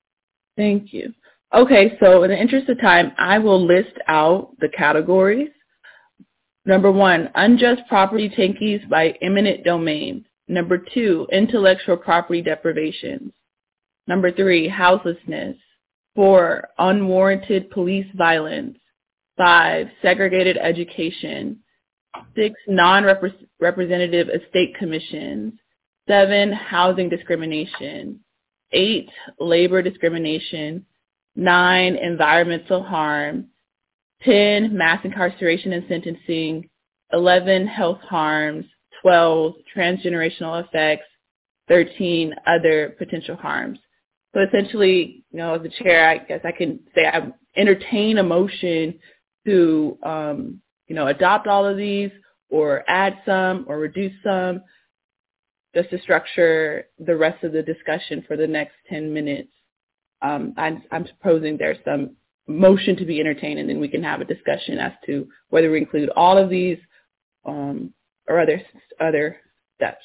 Thank you. Okay, so in the interest of time, I will list out the categories. Number one, unjust property takings by eminent domain. Number two, intellectual property deprivations. Number three, houselessness. Four, unwarranted police violence. Five, segregated education. Six, non-representative estate commissions. Seven, housing discrimination. Eight, labor discrimination. Nine, environmental harm. Ten, mass incarceration and sentencing. Eleven, health harms. Twelve, transgenerational effects. Thirteen, other potential harms. So essentially, you know, as the chair, I guess I can say I entertain a motion to, um, you know, adopt all of these or add some or reduce some, just to structure the rest of the discussion for the next ten minutes. Um, I'm, I'm proposing there's some motion to be entertained, and then we can have a discussion as to whether we include all of these um, or other other steps.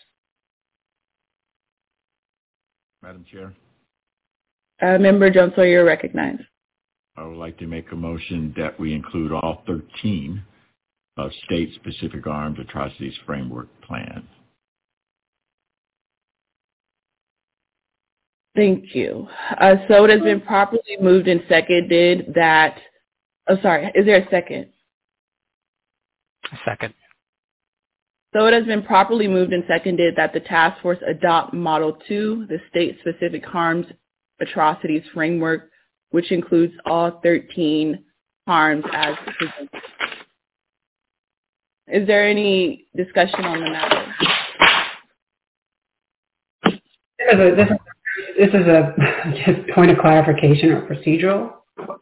Madam Chair. Uh, Member Jones-Sawyer, you're recognized. I would like to make a motion that we include all thirteen of state-specific armed atrocities framework plans. Thank you. Uh, so it has been properly moved and seconded that, oh, sorry, is there a second? A second. So it has been properly moved and seconded that the task force adopt Model two, the state-specific harms atrocities framework, which includes all thirteen harms as presented. Is there any discussion on the matter? This is a, this, this is a just point of clarification or procedural.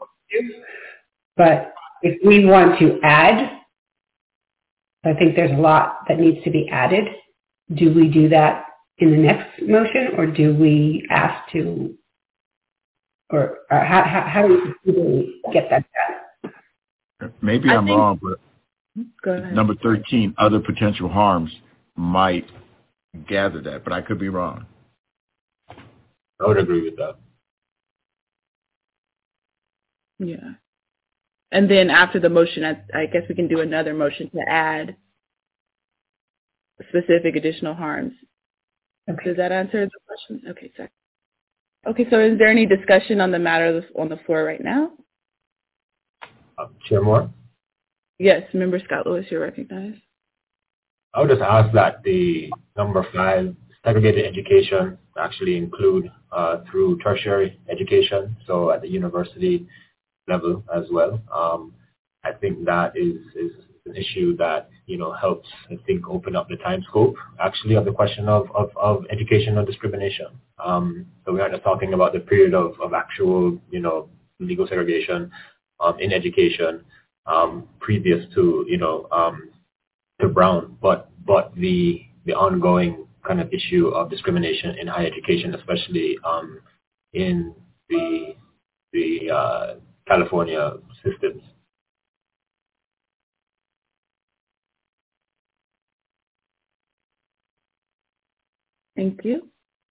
But if we want to add, I think there's a lot that needs to be added. Do we do that in the next motion, or do we ask to, or, or how, how, how do we get that done? Maybe I'm wrong, but Go ahead. number thirteen, other potential harms, might gather that, but I could be wrong. I would agree with that. Yeah. And then after the motion, I, I guess we can do another motion to add specific additional harms. Okay. Does that answer the question? Okay, sorry. Okay, so is there any discussion on the matter on the floor right now? Uh, Chair Moore? Yes, Member Scott Lewis, you're recognized. I would just ask that the number five, segregated education, actually include uh, through tertiary education, so at the university level as well. Um, I think that is, is an issue that, you know, helps, I think, open up the time scope, actually, of the question of, of, of education and discrimination. Um, so we aren't just talking about the period of, of actual, you know, legal segregation um, in education um, previous to, you know, um, to Brown, but but the the ongoing kind of issue of discrimination in higher education, especially um, in the the uh, California systems. Thank you.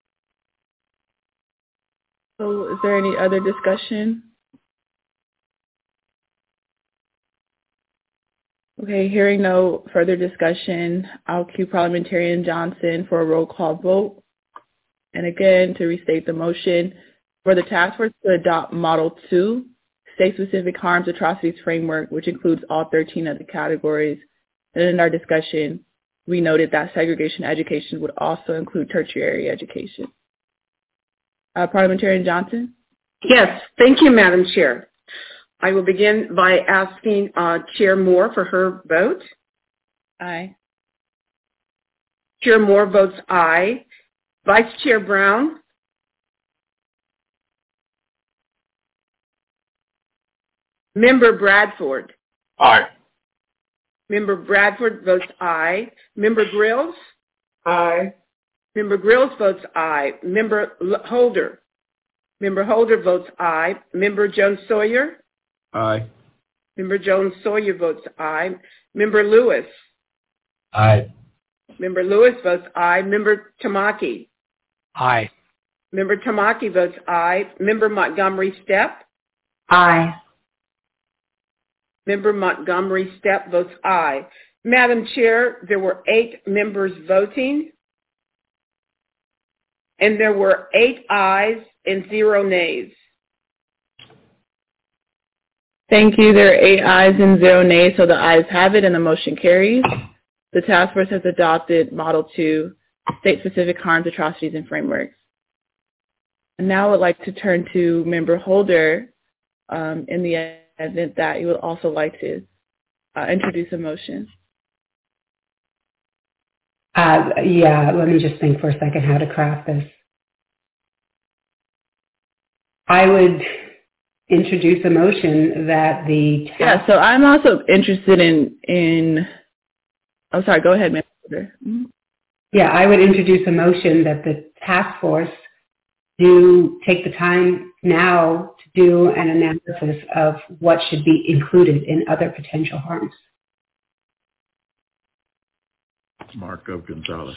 So is there any other discussion? Okay, hearing no further discussion, I'll cue Parliamentarian Johnson for a roll call vote. And again, to restate the motion, for the task force to adopt Model two, state-specific harms atrocities framework, which includes all thirteen of the categories. And in our discussion, we noted that segregation education would also include tertiary education. Uh, Parliamentarian Johnson? Yes, thank you, Madam Chair. I will begin by asking uh, Chair Moore for her vote. Aye. Chair Moore votes aye. Vice Chair Brown? Member Bradford? Aye. Member Bradford votes aye. Member Grills? Aye. Member Grills votes aye. Member Holder? Member Holder votes aye. Member Jones-Sawyer? Aye. Member Jones-Sawyer votes aye. Member Lewis? Aye. Member Lewis votes aye. Member Tamaki? Aye. Member Tamaki votes aye. Member Montgomery Steppe? Aye. Member Montgomery Steppe votes aye. Madam Chair, there were eight members voting, and there were eight ayes and zero nays. Thank you. There are eight ayes and zero nays, so the ayes have it and the motion carries. The task force has adopted Model two, state-specific harms, atrocities, and frameworks. And now I would like to turn to Member Holder um, in the event that you would also like to uh, introduce a motion. Uh, yeah, let me just think for a second how to craft this. I would introduce a motion that the task yeah. So I'm also interested in in. Oh, sorry. Go ahead, Member Holder. Mm-hmm. Yeah, I would introduce a motion that the task force do take the time now to do an analysis of what should be included in other potential harms. Marco Gonzalez.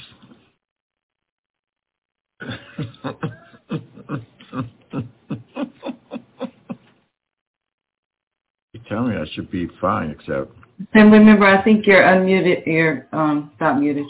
You tell me I should be fine, except. And remember, I think you're unmuted. You're um, not muted.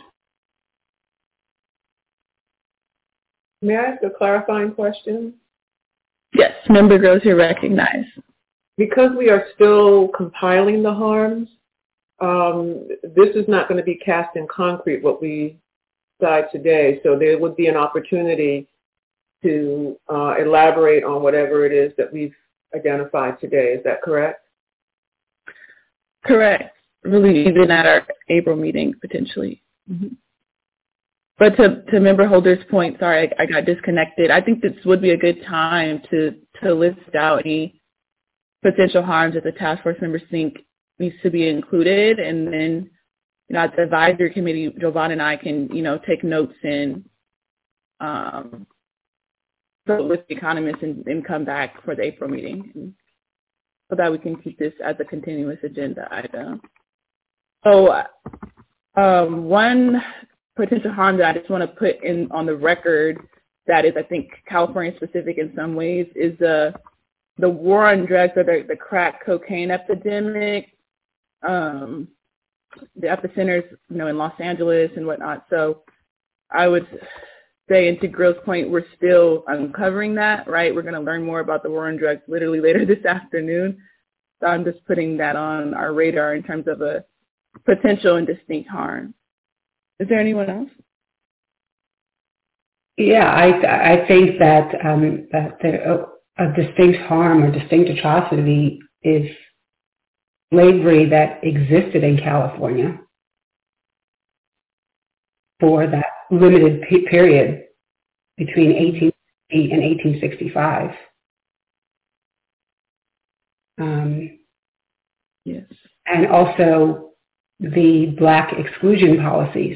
May I ask a clarifying question? Yes, Member Gross, you're recognized. Because we are still compiling the harms, um, this is not going to be cast in concrete what we decide today. So there would be an opportunity to uh, elaborate on whatever it is that we've identified today. Is that correct? Correct. Really, even at our April meeting, potentially. Mm-hmm. But to, to Member Holder's point, sorry, I, I got disconnected. I think this would be a good time to, to list out any potential harms that the task force members think needs to be included. And then, you know, at the advisory committee, Jovan and I can, you know, take notes and um, vote with the economists and, and come back for the April meeting, and so that we can keep this as a continuous agenda item. So um, one potential harm that I just want to put in on the record that is, I think, California specific in some ways is the the war on drugs, or the, the crack cocaine epidemic. Um, the epicenters, you know, in Los Angeles and whatnot. So I would say, and to Grill's point, we're still uncovering that, right? We're going to learn more about the war on drugs literally later this afternoon. So I'm just putting that on our radar in terms of a potential and distinct harm. Is there anyone else? Yeah, I I think that um, that the, a distinct harm or distinct atrocity is slavery that existed in California for that limited pe- period between eighteen sixty and eighteen sixty-five. Um, yes. And also the Black exclusion policies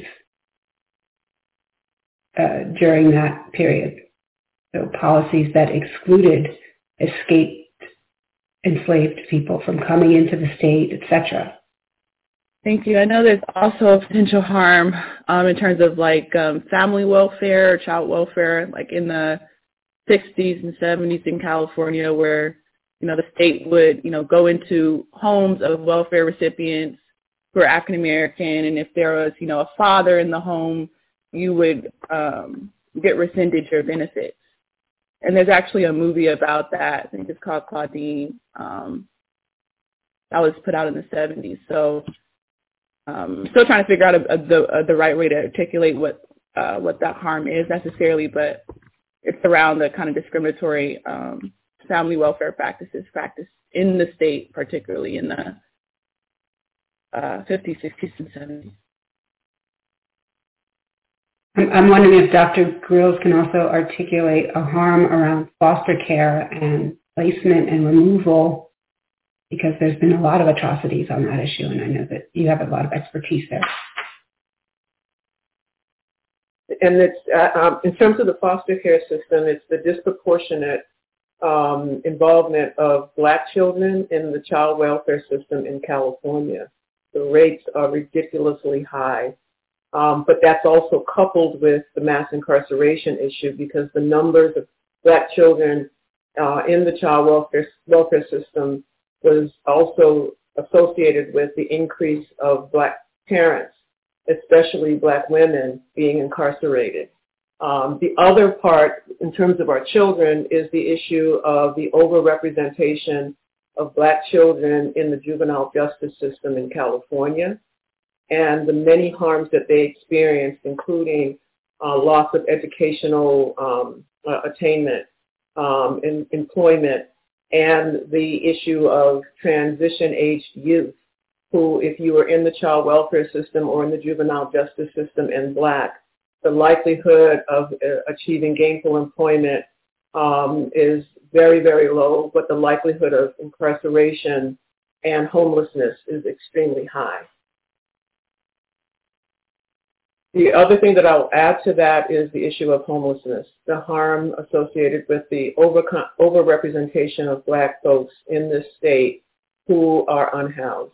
uh, during that period. So policies that excluded escaped enslaved people from coming into the state, et cetera. Thank you. I know there's also a potential harm um, in terms of like um, family welfare or child welfare, like in the sixties and seventies in California, where, you know, the state would, you know, go into homes of welfare recipients, who are African American, and if there was, you know, a father in the home, you would um, get rescinded your benefits. And there's actually a movie about that. I think it's called Claudine. Um, that was put out in the seventies. So um, still trying to figure out a, a, the, a, the right way to articulate what uh, what that harm is necessarily, but it's around the kind of discriminatory um, family welfare practices practiced in the state, particularly in the uh, fifties, sixties, and seventies. I'm wondering if Doctor Grills can also articulate a harm around foster care and placement and removal, because there's been a lot of atrocities on that issue, and I know that you have a lot of expertise there. And it's uh, um, in terms of the foster care system, it's the disproportionate um, involvement of Black children in the child welfare system in California. The rates are ridiculously high. Um, but that's also coupled with the mass incarceration issue, because the numbers of Black children uh, in the child welfare, welfare system was also associated with the increase of Black parents, especially Black women, being incarcerated. Um, the other part, in terms of our children, is the issue of the overrepresentation of Black children in the juvenile justice system in California, and the many harms that they experienced, including uh, loss of educational um, uh, attainment, um, in, employment, and the issue of transition-aged youth, who, if you were in the child welfare system or in the juvenile justice system and Black, the likelihood of uh, achieving gainful employment um, is very, very low, but the likelihood of incarceration and homelessness is extremely high. The other thing that I'll add to that is the issue of homelessness, the harm associated with the over overrepresentation of Black folks in this state who are unhoused.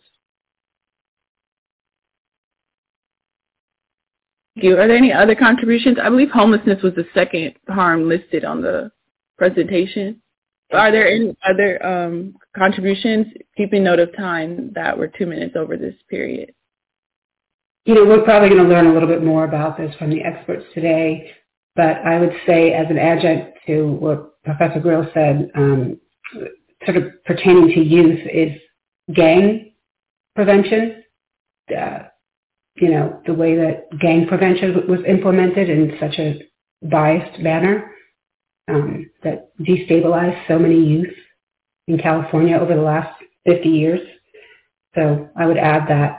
Thank you. Are there any other contributions? I believe homelessness was the second harm listed on the presentation. Are there any other um, contributions? Keeping note of time that we're two minutes over this period. You know, we're probably going to learn a little bit more about this from the experts today, but I would say as an adjunct to what Professor Grill said, um, sort of pertaining to youth, is gang prevention. Uh, you know, the way that gang prevention was implemented in such a biased manner um, that destabilized so many youth in California over the last fifty years. So I would add that.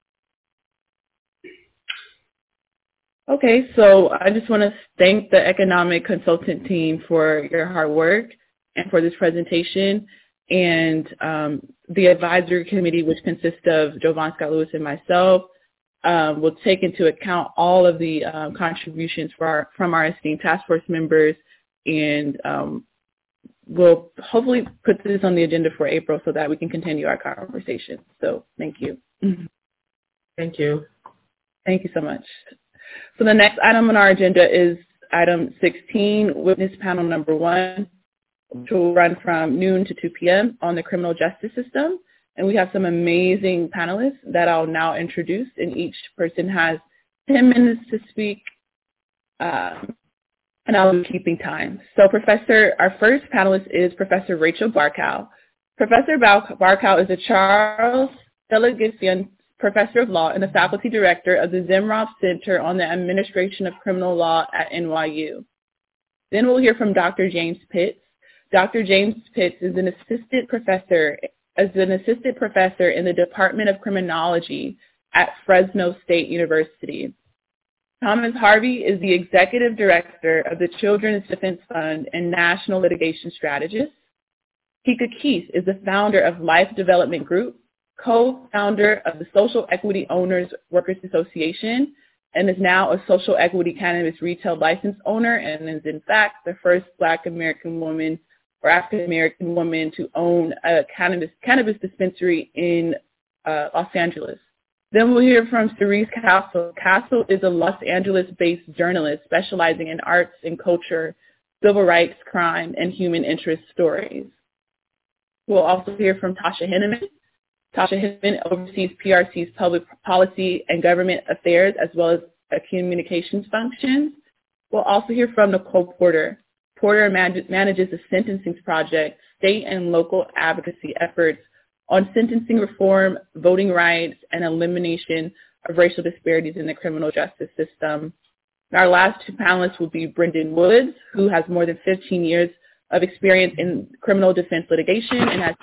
Okay, so I just want to thank the economic consultant team for your hard work and for this presentation, and um, the advisory committee, which consists of Jovan Scott Lewis and myself, um, will take into account all of the um, contributions for our, from our esteemed task force members, and um, we'll hopefully put this on the agenda for April so that we can continue our conversation. So thank you. Thank you. Thank you so much. So the next item on our agenda is item sixteen, witness panel number one, which will run from noon to two p.m. on the criminal justice system. And we have some amazing panelists that I'll now introduce, and each person has ten minutes to speak, um, and I'll be keeping time. So Professor, our first panelist is Professor Rachel Barkow. Professor Barkow is a Charles Delegacian Professor of Law and the Faculty Director of the Zimroff Center on the Administration of Criminal Law at N Y U. Then we'll hear from Doctor James Pitts. Doctor James Pitts is an assistant professor, as an assistant professor in the Department of Criminology at Fresno State University. Thomas Harvey is the Executive Director of the Children's Defense Fund and National Litigation Strategist. Kika Keith is the founder of Life Development Group, co-founder of the Social Equity Owners Workers Association, and is now a social equity cannabis retail license owner, and is in fact the first Black American woman or African American woman to own a cannabis cannabis dispensary in uh, Los Angeles. Then we'll hear from Cerise Castle. Castle is a Los Angeles-based journalist specializing in arts and culture, civil rights, crime, and human interest stories. We'll also hear from Tasha Henneman. Tasha Hinman oversees P R C's public policy and government affairs as well as a communications functions. We'll also hear from Nicole Porter. Porter man- manages the Sentencing Project, state and local advocacy efforts on sentencing reform, voting rights, and elimination of racial disparities in the criminal justice system. And our last two panelists will be Brendan Woods, who has more than fifteen years of experience in criminal defense litigation and has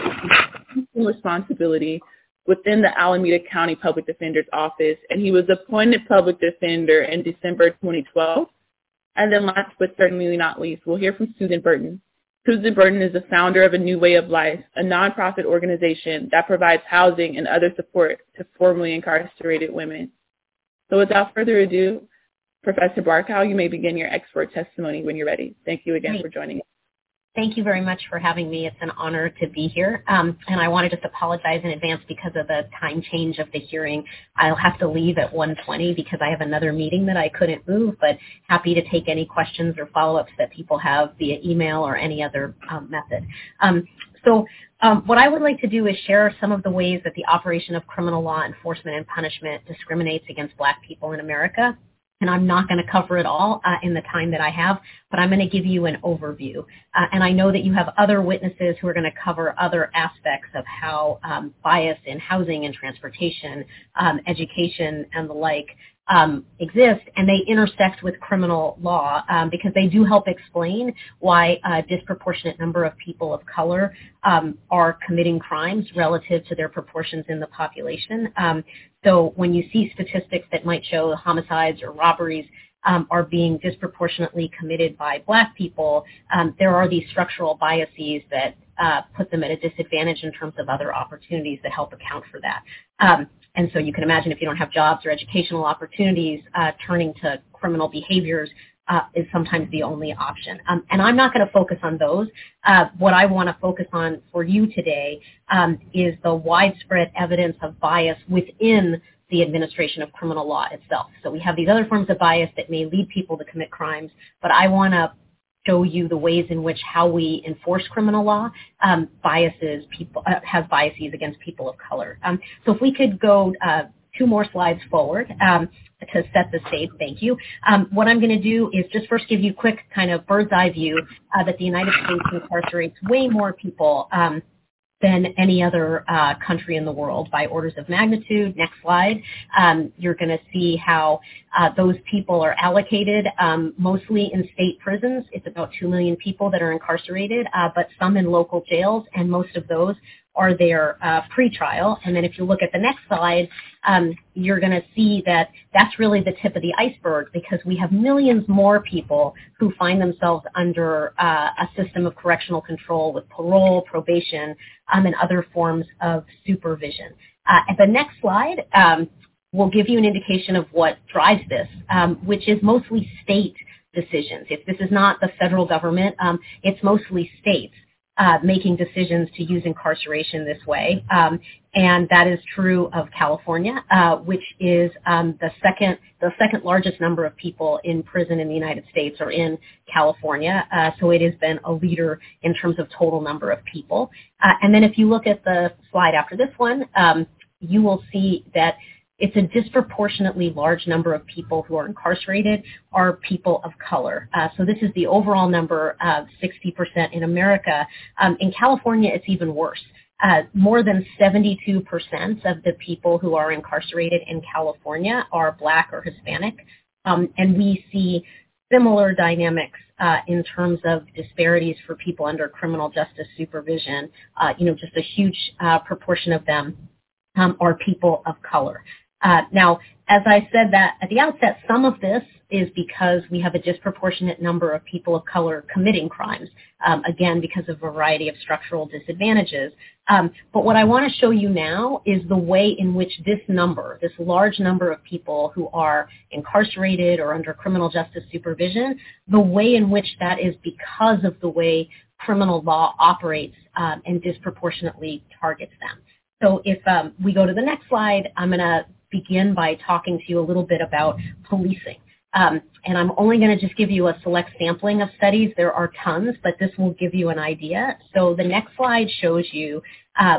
responsibility within the Alameda County Public Defender's Office, and he was appointed public defender in December twenty twelve. And then last but certainly not least, we'll hear from Susan Burton. Susan Burton is the founder of A New Way of Life, a nonprofit organization that provides housing and other support to formerly incarcerated women. So without further ado, Professor Barkow, you may begin your expert testimony when you're ready. Thank you again Great. for joining us. Thank you very much for having me. It's an honor to be here. Um, and I want to just apologize in advance because of the time change of the hearing. I'll have to leave at one twenty because I have another meeting that I couldn't move, but happy to take any questions or follow-ups that people have via email or any other um, method. Um, so um, what I would like to do is share some of the ways that the operation of criminal law enforcement and punishment discriminates against Black people in America. And I'm not going to cover it all uh, in the time that I have, but I'm going to give you an overview. Uh, and I know that you have other witnesses who are going to cover other aspects of how um, bias in housing and transportation, um, education, and the like um, exist, and they intersect with criminal law um, because they do help explain why a disproportionate number of people of color um, are committing crimes relative to their proportions in the population. Um, so when you see statistics that might show homicides or robberies um, are being disproportionately committed by Black people, um, there are these structural biases that uh, put them at a disadvantage in terms of other opportunities that help account for that. Um, And so you can imagine if you don't have jobs or educational opportunities, uh, turning to criminal behaviors uh, is sometimes the only option. Um, and I'm not going to focus on those. Uh, what I want to focus on for you today um, is the widespread evidence of bias within the administration of criminal law itself. So we have these other forms of bias that may lead people to commit crimes, but I want to show you the ways in which how we enforce criminal law um, biases people uh, has biases against people of color. Um, so if we could go uh, two more slides forward um, to set the stage, thank you. Um, what I'm going to do is just first give you a quick kind of bird's eye view uh, that the United States incarcerates way more people um, than any other uh, country in the world by orders of magnitude. Next slide. Um, you're going to see how uh, those people are allocated um, mostly in state prisons. It's about two million people that are incarcerated, uh, but some in local jails, and most of those are there uh, pre-trial. And then if you look at the next slide, um, you're going to see that that's really the tip of the iceberg because we have millions more people who find themselves under uh, a system of correctional control with parole, probation, um, and other forms of supervision. Uh, at the next slide, um, will give you an indication of what drives this, um, which is mostly state decisions. If this is not the federal government, um, it's mostly states. Uh, making decisions to use incarceration this way. Um, and that is true of California, uh, which is um, the second the second largest number of people in prison in the United States are in California. Uh, so it has been a leader in terms of total number of people. Uh, and then if you look at the slide after this one, um, you will see that it's a disproportionately large number of people who are incarcerated are people of color. Uh, so this is the overall number of sixty percent in America. Um, in California, it's even worse. Uh, more than seventy-two percent of the people who are incarcerated in California are Black or Hispanic. Um, and we see similar dynamics uh, in terms of disparities for people under criminal justice supervision. Uh, you know, just a huge uh, proportion of them um, are people of color. Uh, now, as I said that at the outset, some of this is because we have a disproportionate number of people of color committing crimes, um, again, because of a variety of structural disadvantages. Um, but what I want to show you now is the way in which this number, this large number of people who are incarcerated or under criminal justice supervision, the way in which that is because of the way criminal law operates um, and disproportionately targets them. So if um, we go to the next slide, I'm going to begin by talking to you a little bit about policing. Um, and I'm only going to just give you a select sampling of studies. There are tons, but this will give you an idea. So the next slide shows you uh,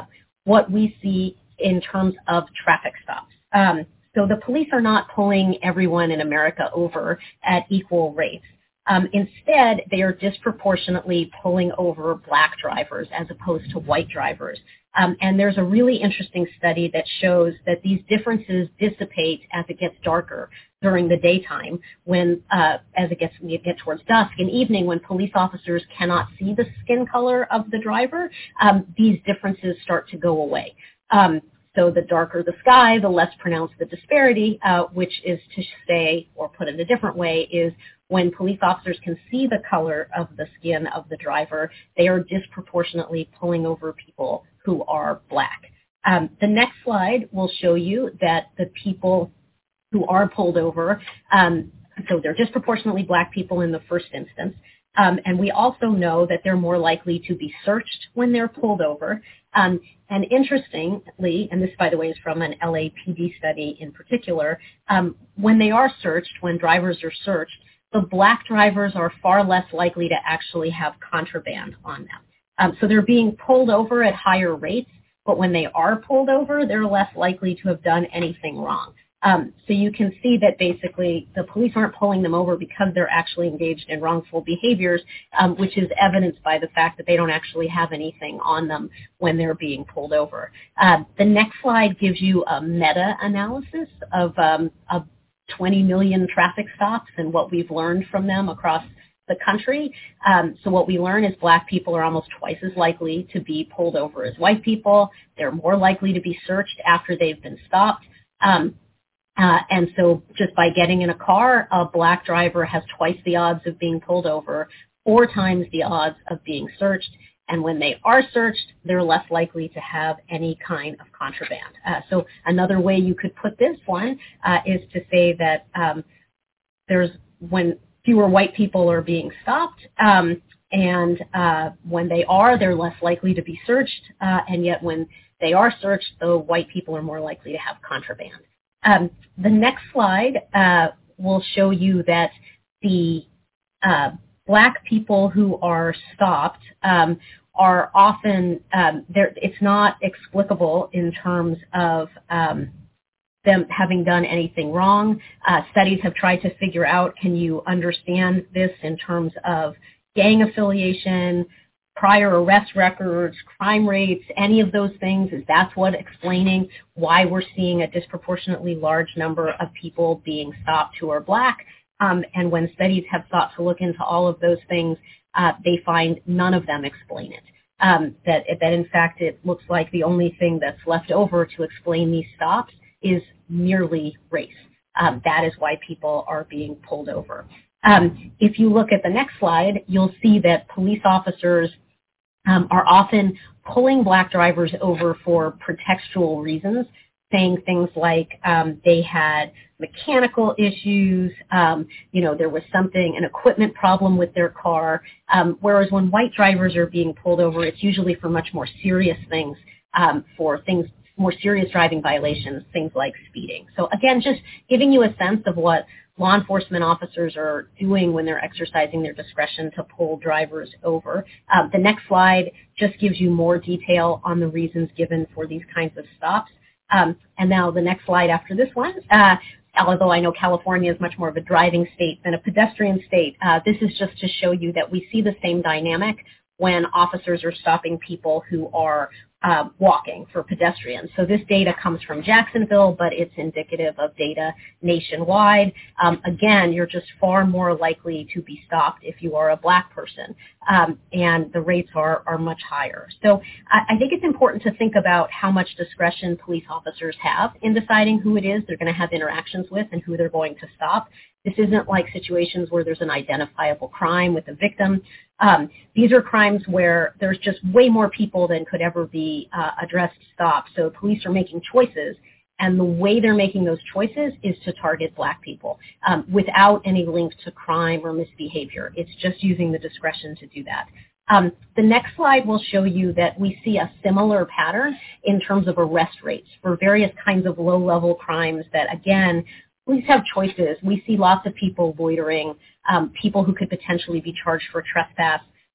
what we see in terms of traffic stops. Um, so the police are not pulling everyone in America over at equal rates. Um, instead, they are disproportionately pulling over black drivers as opposed to white drivers. Um, and there's a really interesting study that shows that these differences dissipate as it gets darker during the daytime, when uh, as it gets you get towards dusk and evening, when police officers cannot see the skin color of the driver, um, these differences start to go away. Um, so the darker the sky, the less pronounced the disparity, uh, which is to say, or put it a different way, is when police officers can see the color of the skin of the driver, they are disproportionately pulling over people who are black. Um, the next slide will show you that the people who are pulled over, um, so they're disproportionately black people in the first instance, um, and we also know that they're more likely to be searched when they're pulled over. Um, and interestingly, and this, by the way, is from an L A P D study in particular, um, when they are searched, when drivers are searched, the black drivers are far less likely to actually have contraband on them. Um, so they're being pulled over at higher rates, but when they are pulled over, they're less likely to have done anything wrong. Um, so you can see that basically the police aren't pulling them over because they're actually engaged in wrongful behaviors, um, which is evidenced by the fact that they don't actually have anything on them when they're being pulled over. Uh, the next slide gives you a meta-analysis of, um, of twenty million traffic stops and what we've learned from them across the country. Um, so what we learn is black people are almost twice as likely to be pulled over as white people. They're more likely to be searched after they've been stopped. Um, uh, and so just by getting in a car, a black driver has twice the odds of being pulled over, four times the odds of being searched. And when they are searched, they're less likely to have any kind of contraband. Uh, so another way you could put this one uh, is to say that um, there's when fewer white people are being stopped, um, and uh, when they are, they're less likely to be searched, uh, and yet when they are searched, the white people are more likely to have contraband. Um, the next slide uh, will show you that the uh, black people who are stopped um, are often, um, it's not explicable in terms of um, them having done anything wrong. Uh, studies have tried to figure out, can you understand this in terms of gang affiliation, prior arrest records, crime rates, any of those things? Is that's what explaining why we're seeing a disproportionately large number of people being stopped who are black? Um, and when studies have sought to look into all of those things, uh, they find none of them explain it. Um, that, that in fact it looks like the only thing that's left over to explain these stops is merely race. Um, that is why people are being pulled over. Um, if you look at the next slide, you'll see that police officers um, are often pulling black drivers over for pretextual reasons, saying things like um, they had mechanical issues, um, you know, there was something, an equipment problem with their car, um, whereas when white drivers are being pulled over, it's usually for much more serious things, um, for things, more serious driving violations, things like speeding. So again, just giving you a sense of what law enforcement officers are doing when they're exercising their discretion to pull drivers over. Uh, the next slide just gives you more detail on the reasons given for these kinds of stops. Um, and now the next slide after this one, uh, although I know California is much more of a driving state than a pedestrian state, uh, this is just to show you that we see the same dynamic when officers are stopping people who are uh, walking for pedestrians. So this data comes from Jacksonville, but it's indicative of data nationwide. Um, again, you're just far more likely to be stopped if you are a black person, um, and the rates are, are much higher. So I, I think it's important to think about how much discretion police officers have in deciding who it is they're going to have interactions with and who they're going to stop. This isn't like situations where there's an identifiable crime with a victim. Um, these are crimes where there's just way more people than could ever be uh, addressed stopped. So police are making choices, and the way they're making those choices is to target black people um, without any link to crime or misbehavior. It's just using the discretion to do that. Um, the next slide will show you that we see a similar pattern in terms of arrest rates for various kinds of low-level crimes that, again, police have choices. We see lots of people loitering, um, people who could potentially be charged for trespass.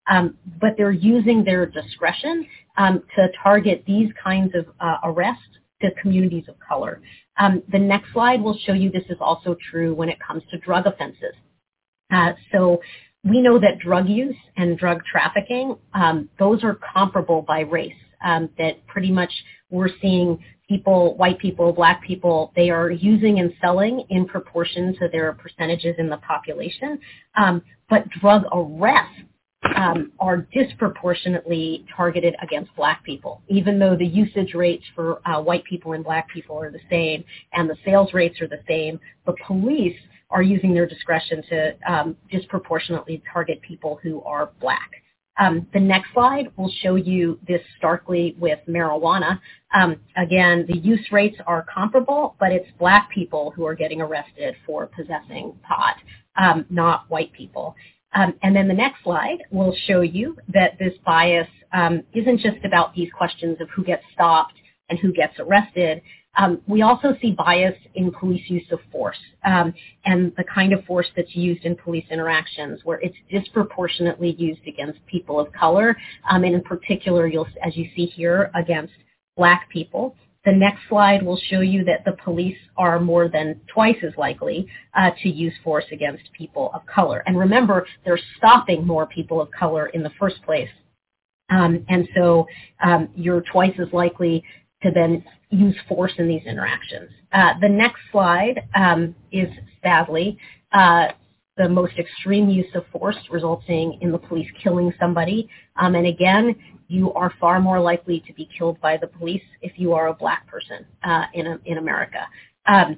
um, but they're using their discretion um, to target these kinds of uh, arrests to communities of color. Um, the next slide will show you this is also true when it comes to drug offenses. Uh, so we know that drug use and drug trafficking, um, those are comparable by race, um, that pretty much we're seeing people, white people, black people, they are using and selling in proportion to their percentages in the population. Um, but drug arrests um, are disproportionately targeted against black people, even though the usage rates for uh, white people and black people are the same and the sales rates are the same. The police are using their discretion to um, disproportionately target people who are black. Um, the next slide will show you this starkly with marijuana. Um, again, the use rates are comparable, but it's black people who are getting arrested for possessing pot, um, not white people. Um, and then the next slide will show you that this bias um, isn't just about these questions of who gets stopped and who gets arrested. Um, we also see bias in police use of force um, and the kind of force that's used in police interactions where it's disproportionately used against people of color, um, and in particular, you'll, as you see here, against black people. The next slide will show you that the police are more than twice as likely uh, to use force against people of color. And remember, they're stopping more people of color in the first place. Um, and so um, you're twice as likely to then use force in these interactions. Uh, the next slide um, is sadly uh, the most extreme use of force resulting in the police killing somebody. Um, and again, you are far more likely to be killed by the police if you are a black person uh, in, a, in America. Um,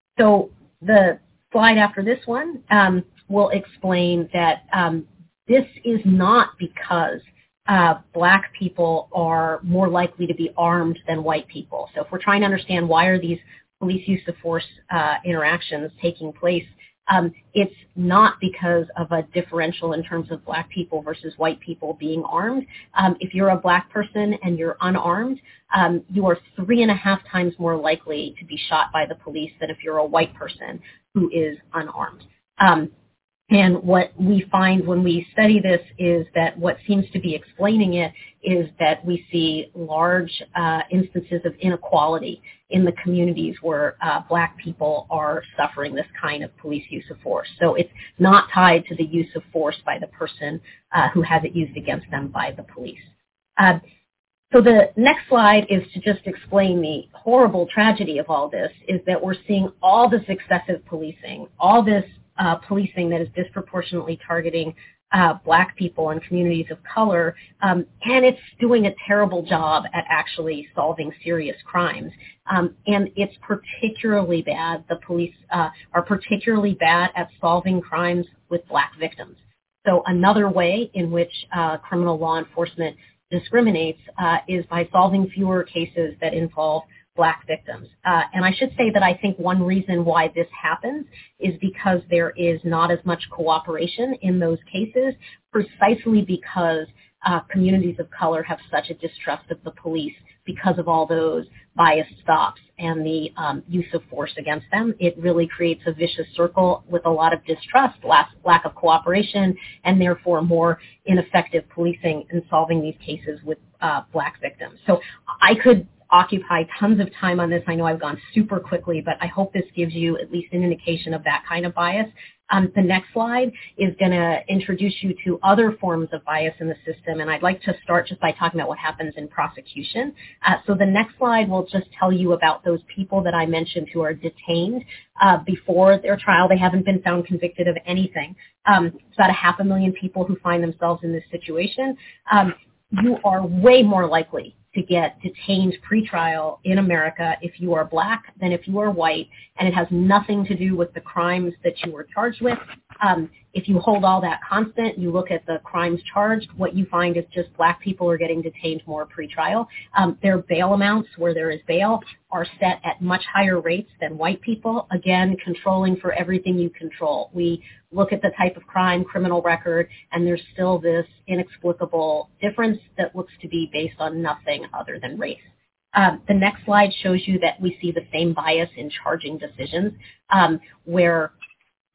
so the slide after this one um, will explain that um, this is not because Uh, black people are more likely to be armed than white people. So if we're trying to understand why are these police use of force uh, interactions taking place, um, it's not because of a differential in terms of black people versus white people being armed. Um, if you're a black person and you're unarmed, um, you are three and a half times more likely to be shot by the police than if you're a white person who is unarmed. Um, And what we find when we study this is that what seems to be explaining it is that we see large uh, instances of inequality in the communities where uh, black people are suffering this kind of police use of force. So it's not tied to the use of force by the person uh, who has it used against them by the police. Uh, so the next slide is to just explain the horrible tragedy of all this, is that we're seeing all this excessive policing, all this Uh, policing that is disproportionately targeting uh, black people and communities of color, um, and it's doing a terrible job at actually solving serious crimes. Um, and it's particularly bad, the police uh, are particularly bad at solving crimes with black victims. So another way in which uh, criminal law enforcement discriminates uh, is by solving fewer cases that involve black victims. Uh, and I should say that I think one reason why this happens is because there is not as much cooperation in those cases, precisely because uh, communities of color have such a distrust of the police because of all those biased stops and the um, use of force against them. It really creates a vicious circle with a lot of distrust, lack, lack of cooperation, and therefore more ineffective policing in solving these cases with uh, black victims. So I could occupy tons of time on this. I know I've gone super quickly, but I hope this gives you at least an indication of that kind of bias. Um, the next slide is going to introduce you to other forms of bias in the system, and I'd like to start just by talking about what happens in prosecution. Uh, so the next slide will just tell you about those people that I mentioned who are detained uh, before their trial. They haven't been found convicted of anything. Um, it's about a half a million people who find themselves in this situation. Um, you are way more likely to get detained pretrial in America if you are black than if you are white, and it has nothing to do with the crimes that you were charged with. Um, if you hold all that constant, you look at the crimes charged, what you find is just black people are getting detained more pretrial. Um, their bail amounts, where there is bail, are set at much higher rates than white people, again, controlling for everything you control. We look at the type of crime, criminal record, and there's still this inexplicable difference that looks to be based on nothing other than race. Um, the next slide shows you that we see the same bias in charging decisions, um, where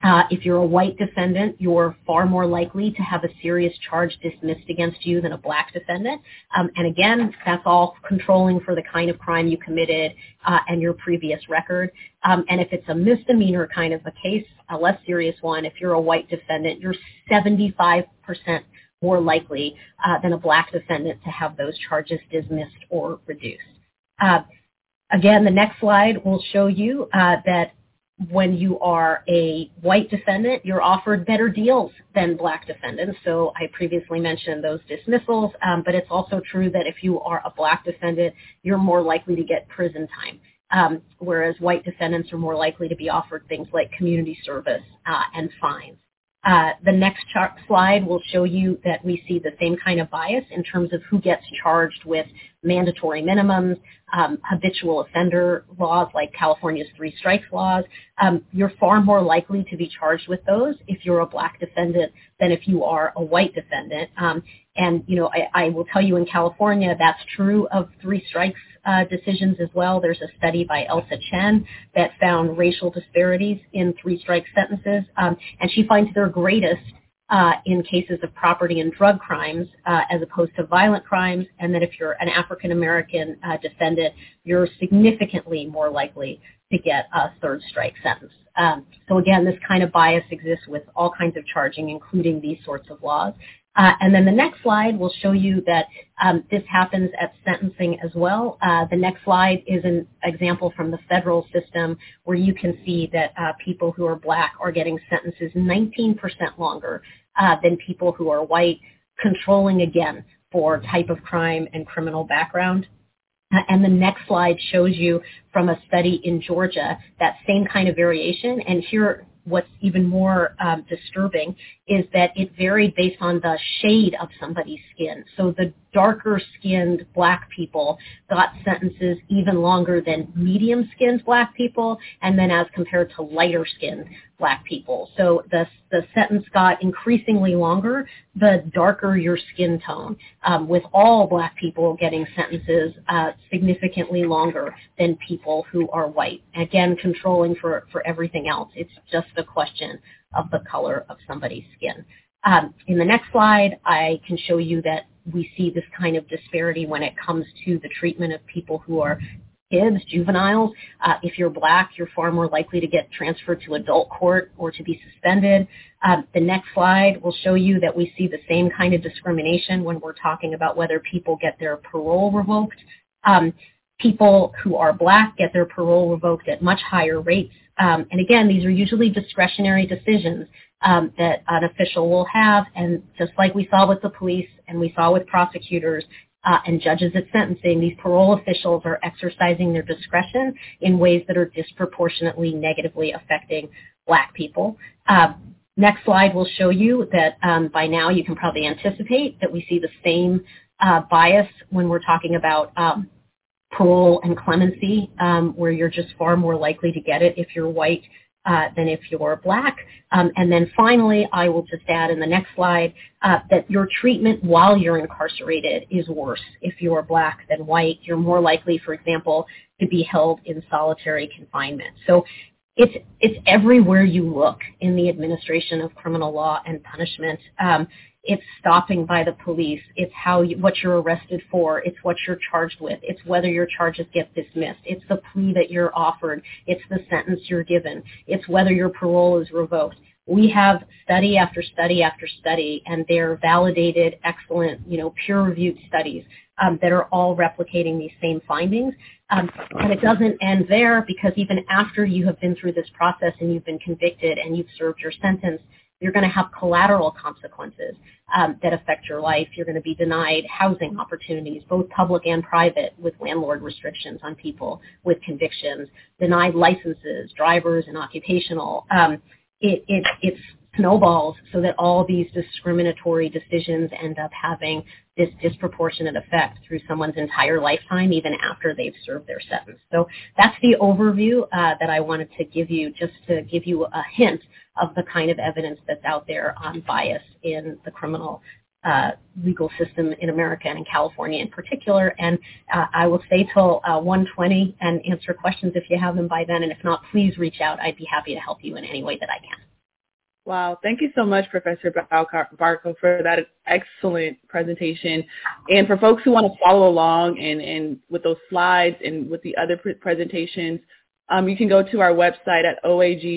Uh, if you're a white defendant, you're far more likely to have a serious charge dismissed against you than a black defendant. Um, and again, that's all controlling for the kind of crime you committed uh, and your previous record. Um, and if it's a misdemeanor kind of a case, a less serious one, if you're a white defendant, you're seventy-five percent more likely uh, than a black defendant to have those charges dismissed or reduced. Uh, again, the next slide will show you uh, that when you are a white defendant, you're offered better deals than black defendants. So I previously mentioned those dismissals, um, but it's also true that if you are a black defendant, you're more likely to get prison time, um, whereas white defendants are more likely to be offered things like community service uh, and fines. Uh, the next chart slide will show you that we see the same kind of bias in terms of who gets charged with mandatory minimums, um, habitual offender laws like California's three strikes laws. Um, you're far more likely to be charged with those if you're a black defendant than if you are a white defendant. Um, and, you know, I, I will tell you in California that's true of three strikes uh, decisions as well. There's a study by Elsa Chen that found racial disparities in three strike sentences, um, and she finds they're greatest Uh, in cases of property and drug crimes uh, as opposed to violent crimes, and that if you're an African American uh, defendant, you're significantly more likely to get a third strike sentence. Um, so again, this kind of bias exists with all kinds of charging, including these sorts of laws. Uh, and then the next slide will show you that um, this happens at sentencing as well. Uh, the next slide is an example from the federal system where you can see that uh, people who are black are getting sentences nineteen percent longer uh, than people who are white, controlling again for type of crime and criminal background. Uh, and the next slide shows you from a study in Georgia that same kind of variation. And here, what's even more um, disturbing is that it varied based on the shade of somebody's skin. So the darker-skinned black people got sentences even longer than medium-skinned black people, and then as compared to lighter-skinned black people. So the, the sentence got increasingly longer the darker your skin tone, um, with all black people getting sentences uh, significantly longer than people who are white. Again, controlling for, for everything else. It's just a question of the color of somebody's skin. Um, in the next slide, I can show you that we see this kind of disparity when it comes to the treatment of people who are kids, juveniles. Uh, if you're black, you're far more likely to get transferred to adult court or to be suspended. Um, the next slide will show you that we see the same kind of discrimination when we're talking about whether people get their parole revoked. Um, people who are black get their parole revoked at much higher rates. Um, and again, these are usually discretionary decisions um, that an official will have. And just like we saw with the police and we saw with prosecutors uh, and judges at sentencing, these parole officials are exercising their discretion in ways that are disproportionately negatively affecting black people. Uh, next slide will show you that um, by now you can probably anticipate that we see the same uh, bias when we're talking about um, parole and clemency, um, where you're just far more likely to get it if you're white uh, than if you're black. Um, and then finally, I will just add in the next slide uh, that your treatment while you're incarcerated is worse if you're black than white. You're more likely, for example, to be held in solitary confinement. So it's it's everywhere you look in the administration of criminal law and punishment. Um, It's stopping by the police. It's how you, what you're arrested for. It's what you're charged with. It's whether your charges get dismissed. It's the plea that you're offered. It's the sentence you're given. It's whether your parole is revoked. We have study after study after study, and they're validated, excellent, you know, peer-reviewed studies um, that are all replicating these same findings. Um, and it doesn't end there, because even after you have been through this process and you've been convicted and you've served your sentence, you're going to have collateral consequences um, that affect your life. You're going to be denied housing opportunities, both public and private, with landlord restrictions on people with convictions, denied licenses, drivers, and occupational. Um, it, it, it snowballs so that all these discriminatory decisions end up having this disproportionate effect through someone's entire lifetime, even after they've served their sentence. So that's the overview uh, that I wanted to give you, just to give you a hint of the kind of evidence that's out there on bias in the criminal uh, legal system in America and in California in particular. And uh, I will stay till uh, one twenty and answer questions if you have them by then. And if not, please reach out. I'd be happy to help you in any way that I can. Wow. Thank you so much, Professor Barco, for that excellent presentation. And for folks who want to follow along and, and with those slides and with the other pre- presentations, um, you can go to our website at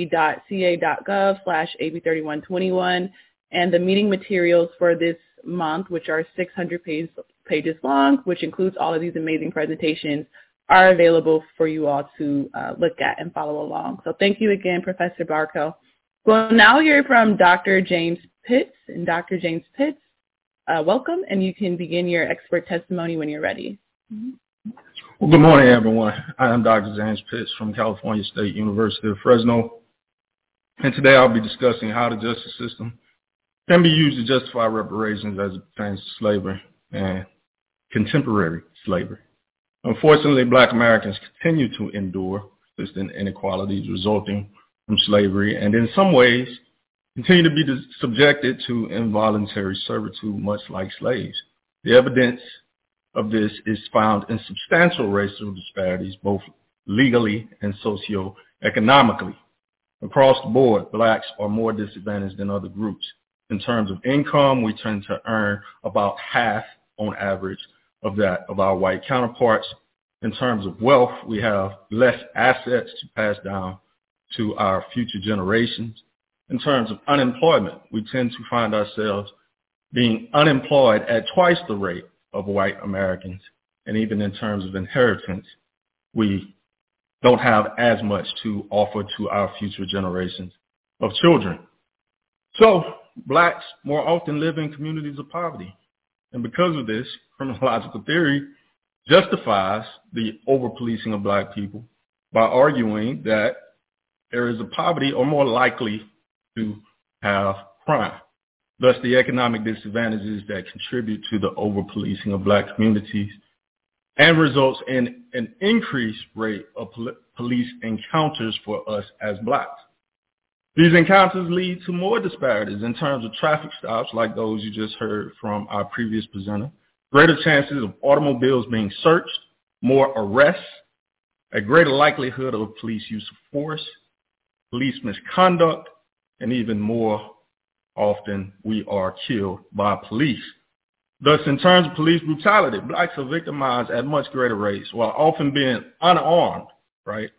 oag.ca.gov slash AB thirty-one twenty-one. And the meeting materials for this month, which are six hundred page, pages long, which includes all of these amazing presentations, are available for you all to uh, look at and follow along. So thank you again, Professor Barco. We'll now hear from Doctor James Pitts. And Doctor James Pitts, uh, welcome, and you can begin your expert testimony when you're ready. Mm-hmm. Well, good morning, everyone. I am Doctor James Pitts from California State University of Fresno, and today I'll be discussing how the justice system can be used to justify reparations as it pertains to slavery and contemporary slavery. Unfortunately, Black Americans continue to endure persistent inequalities resulting from slavery, and in some ways continue to be subjected to involuntary servitude, much like slaves. The evidence of this is found in substantial racial disparities, both legally and socioeconomically. Across the board, blacks are more disadvantaged than other groups. In terms of income, we tend to earn about half on average of that of our white counterparts. In terms of wealth, we have less assets to pass down to our future generations. In terms of unemployment, we tend to find ourselves being unemployed at twice the rate of white Americans. And even in terms of inheritance, we don't have as much to offer to our future generations of children. So blacks more often live in communities of poverty. And because of this, criminological theory justifies the over-policing of black people by arguing that areas of poverty are more likely to have crime. Thus, the economic disadvantages that contribute to the over-policing of black communities and results in an increased rate of pol- police encounters for us as blacks. These encounters lead to more disparities in terms of traffic stops like those you just heard from our previous presenter, greater chances of automobiles being searched, more arrests, a greater likelihood of police use of force, police misconduct, and even more often we are killed by police. Thus, in terms of police brutality, blacks are victimized at much greater rates while often being unarmed, right?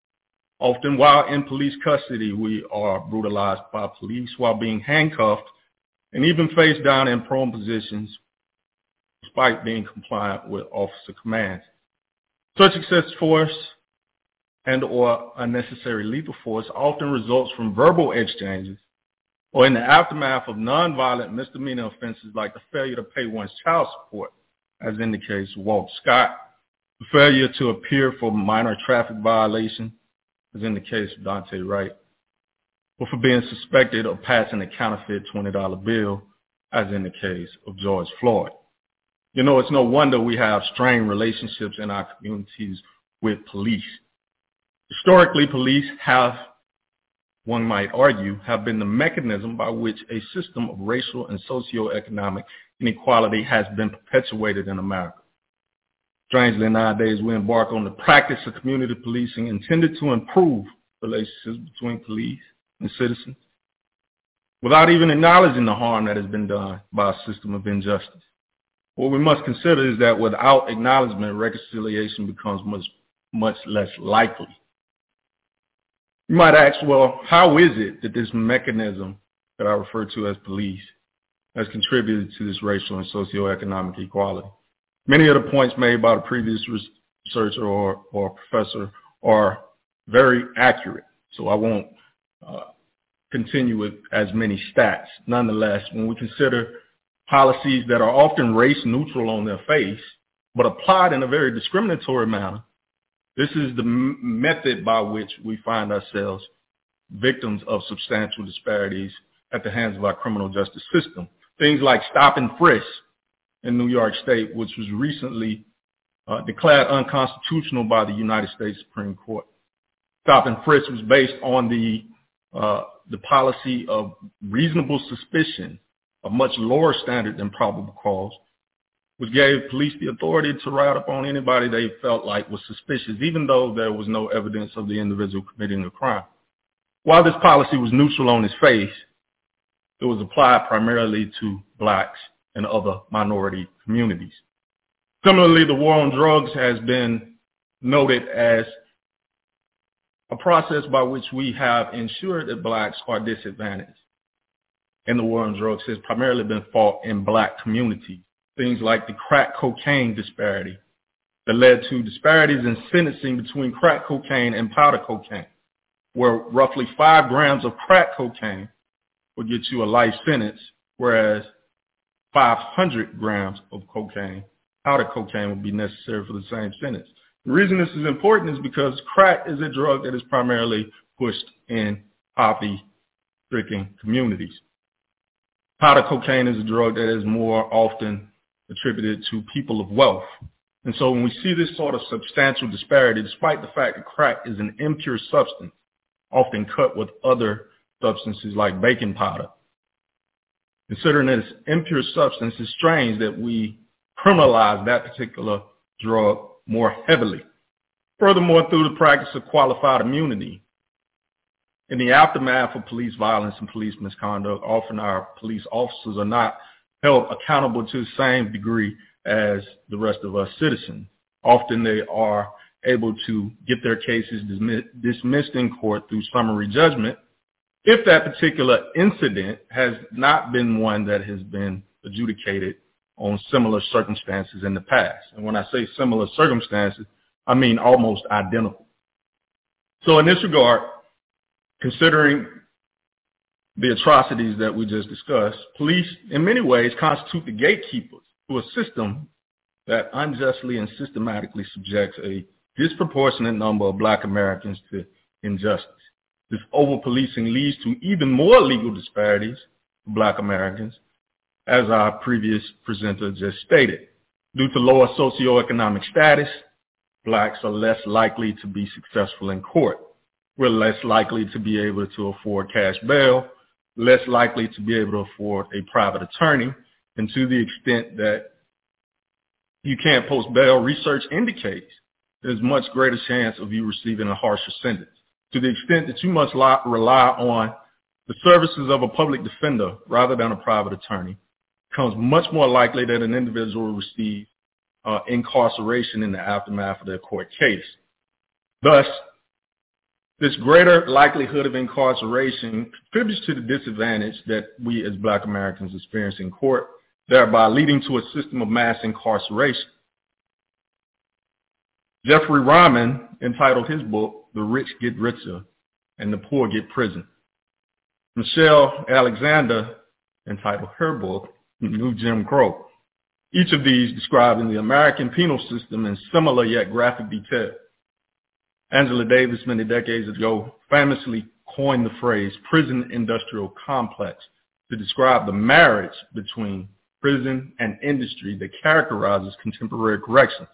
Often while in police custody, we are brutalized by police while being handcuffed and even face down in prone positions despite being compliant with officer commands. Such excessive force and or unnecessary lethal force often results from verbal exchanges or in the aftermath of nonviolent misdemeanor offenses like the failure to pay one's child support, as in the case of Walter Scott, the failure to appear for minor traffic violation, as in the case of Dante Wright, or for being suspected of passing a counterfeit twenty dollar bill, as in the case of George Floyd. You know, it's no wonder we have strained relationships in our communities with police. Historically, police have, one might argue, have been the mechanism by which a system of racial and socioeconomic inequality has been perpetuated in America. Strangely, nowadays, we embark on the practice of community policing intended to improve relationships between police and citizens without even acknowledging the harm that has been done by a system of injustice. What we must consider is that without acknowledgement, reconciliation becomes much, much less likely. You might ask, well, how is it that this mechanism that I refer to as police has contributed to this racial and socioeconomic equality? Many of the points made by the previous researcher or, or professor are very accurate, so I won't uh, continue with as many stats. Nonetheless, when we consider policies that are often race neutral on their face, but applied in a very discriminatory manner, this is the m- method by which we find ourselves victims of substantial disparities at the hands of our criminal justice system. Things like stop and frisk in New York State, which was recently uh, declared unconstitutional by the United States Supreme Court. Stop and frisk was based on the uh, the policy of reasonable suspicion, a much lower standard than probable cause, which gave police the authority to ride up on anybody they felt like was suspicious, even though there was no evidence of the individual committing a crime. While this policy was neutral on its face, it was applied primarily to blacks and other minority communities. Similarly, the war on drugs has been noted as a process by which we have ensured that blacks are disadvantaged. And the war on drugs has primarily been fought in black communities. Things like the crack cocaine disparity that led to disparities in sentencing between crack cocaine and powder cocaine, where roughly five grams of crack cocaine would get you a life sentence, whereas five hundred grams of cocaine, powder cocaine, would be necessary for the same sentence. The reason this is important is because crack is a drug that is primarily pushed in poverty-stricken communities. Powder cocaine is a drug that is more often attributed to people of wealth. And so when we see this sort of substantial disparity, despite the fact that crack is an impure substance, often cut with other substances like baking powder, considering this impure substance, it's strange that we criminalize that particular drug more heavily. Furthermore, through the practice of qualified immunity, in the aftermath of police violence and police misconduct, often our police officers are not held accountable to the same degree as the rest of us citizens. Often they are able to get their cases dismissed in court through summary judgment if that particular incident has not been one that has been adjudicated on similar circumstances in the past. And when I say similar circumstances, I mean almost identical. So in this regard, considering the atrocities that we just discussed, police in many ways constitute the gatekeepers to a system that unjustly and systematically subjects a disproportionate number of black Americans to injustice. This over-policing leads to even more legal disparities for black Americans, as our previous presenter just stated. Due to lower socioeconomic status, blacks are less likely to be successful in court. We're less likely to be able to afford cash bail, less likely to be able to afford a private attorney, and to the extent that you can't post bail, research indicates there's much greater chance of you receiving a harsher sentence. To the extent that you must rely on the services of a public defender rather than a private attorney, it becomes much more likely that an individual will receive uh, incarceration in the aftermath of their court case. Thus, this greater likelihood of incarceration contributes to the disadvantage that we as black Americans experience in court, thereby leading to a system of mass incarceration. Jeffrey Rahman entitled his book, The Rich Get Richer and the Poor Get Prison. Michelle Alexander entitled her book, New Jim Crow. Each of these describing the American penal system in similar yet graphic detail. Angela Davis, many decades ago, famously coined the phrase prison industrial complex to describe the marriage between prison and industry that characterizes contemporary corrections.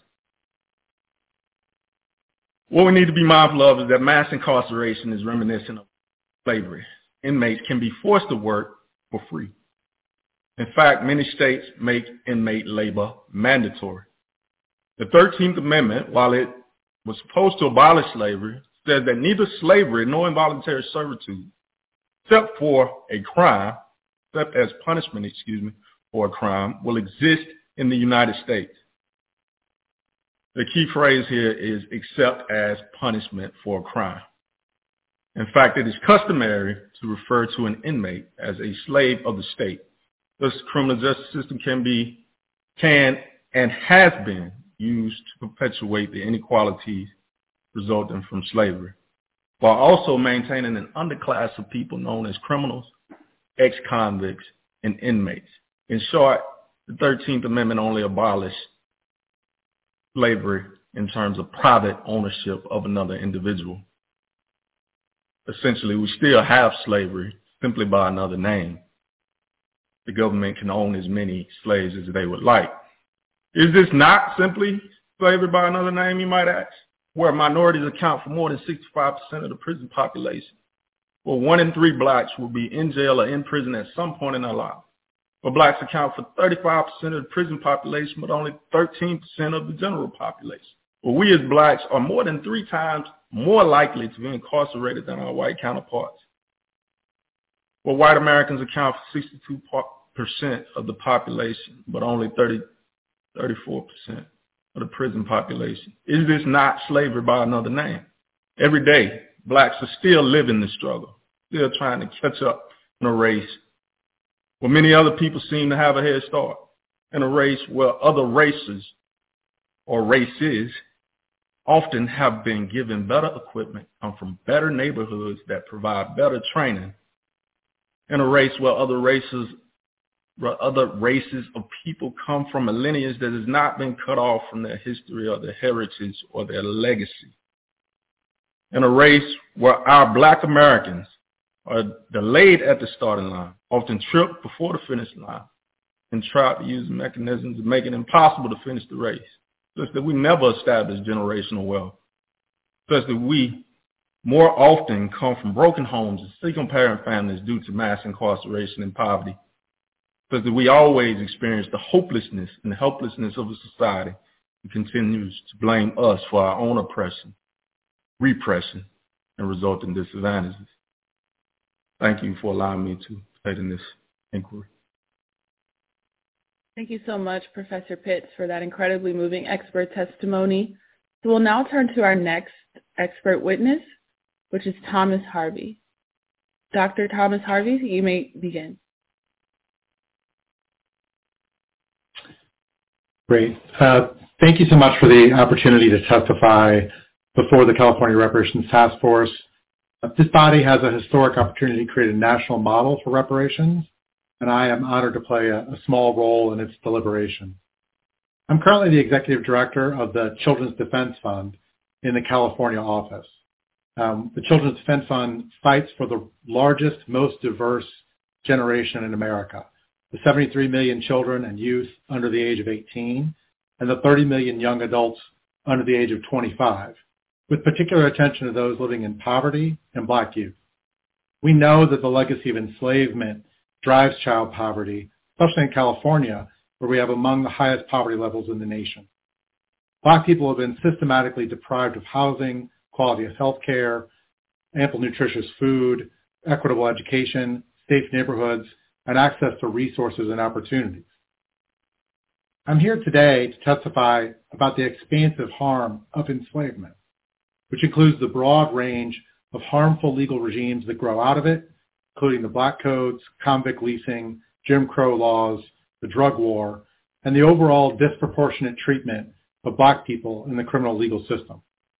What we need to be mindful of is that mass incarceration is reminiscent of slavery. Inmates can be forced to work for free. In fact, many states make inmate labor mandatory. The thirteenth Amendment, while it was supposed to abolish slavery, says that neither slavery nor involuntary servitude, except for a crime, except as punishment, excuse me, for a crime, will exist in the United States. The key phrase here is except as punishment for a crime. In fact, it is customary to refer to an inmate as a slave of the state. Thus, the criminal justice system can be, can and has been used to perpetuate the inequalities resulting from slavery, while also maintaining an underclass of people known as criminals, ex-convicts, and inmates. In short, the thirteenth Amendment only abolished slavery in terms of private ownership of another individual. Essentially, we still have slavery simply by another name. The government can own as many slaves as they would like. Is this not simply slavery by another name, you might ask, where minorities account for more than sixty-five percent of the prison population? Well, one in three blacks will be in jail or in prison at some point in their life. But blacks account for thirty-five percent of the prison population, but only thirteen percent of the general population. Well, we as blacks are more than three times more likely to be incarcerated than our white counterparts. where white Americans account for sixty-two percent of the population, but only thirty, thirty-four percent of the prison population. Is this not slavery by another name? Every day, blacks are still living the struggle, still trying to catch up in a race where many other people seem to have a head start, in a race where other races or races often have been given better equipment, come from better neighborhoods that provide better training, in a race where other races where other races of people come from a lineage that has not been cut off from their history or their heritage or their legacy. In a race where our black Americans are delayed at the starting line, often tripped before the finish line, and try to use mechanisms to make it impossible to finish the race, such that we never establish generational wealth, such that we more often come from broken homes and single-parent families due to mass incarceration and poverty, such that we always experience the hopelessness and the helplessness of a society that continues to blame us for our own oppression, repression, and resulting disadvantages. Thank you for allowing me to participate in this inquiry. Thank you so much, Professor Pitts, for that incredibly moving expert testimony. So we'll now turn to our next expert witness, which is Thomas Harvey. Doctor Thomas Harvey, you may begin. Great. Uh, thank you so much for the opportunity to testify before the California Reparations Task Force. Uh, this body has a historic opportunity to create a national model for reparations, and I am honored to play a, a small role in its deliberation. I'm currently the executive director of the Children's Defense Fund in the California office. Um, the Children's Defense Fund fights for the largest, most diverse generation in America, the seventy-three million children and youth under the age of eighteen, and the thirty million young adults under the age of twenty-five, with particular attention to those living in poverty and black youth. We know that the legacy of enslavement drives child poverty, especially in California, where we have among the highest poverty levels in the nation. Black people have been systematically deprived of housing, quality of health care, ample nutritious food, equitable education, safe neighborhoods, and access to resources and opportunities. I'm here today to testify about the expansive harm of enslavement, which includes the broad range of harmful legal regimes that grow out of it, including the Black Codes, convict leasing, Jim Crow laws, the drug war, and the overall disproportionate treatment of black people in the criminal legal system.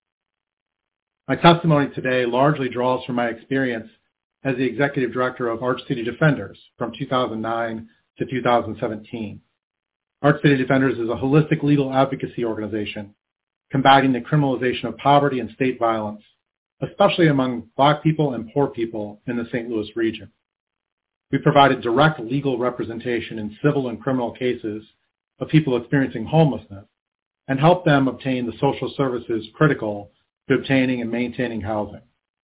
My testimony today largely draws from my experience as the executive director of Arch City Defenders from two thousand nine to two thousand seventeen. Arch City Defenders is a holistic legal advocacy organization combating the criminalization of poverty and state violence, especially among black people and poor people in the Saint Louis region. We provided direct legal representation in civil and criminal cases of people experiencing homelessness and helped them obtain the social services critical to obtaining and maintaining housing.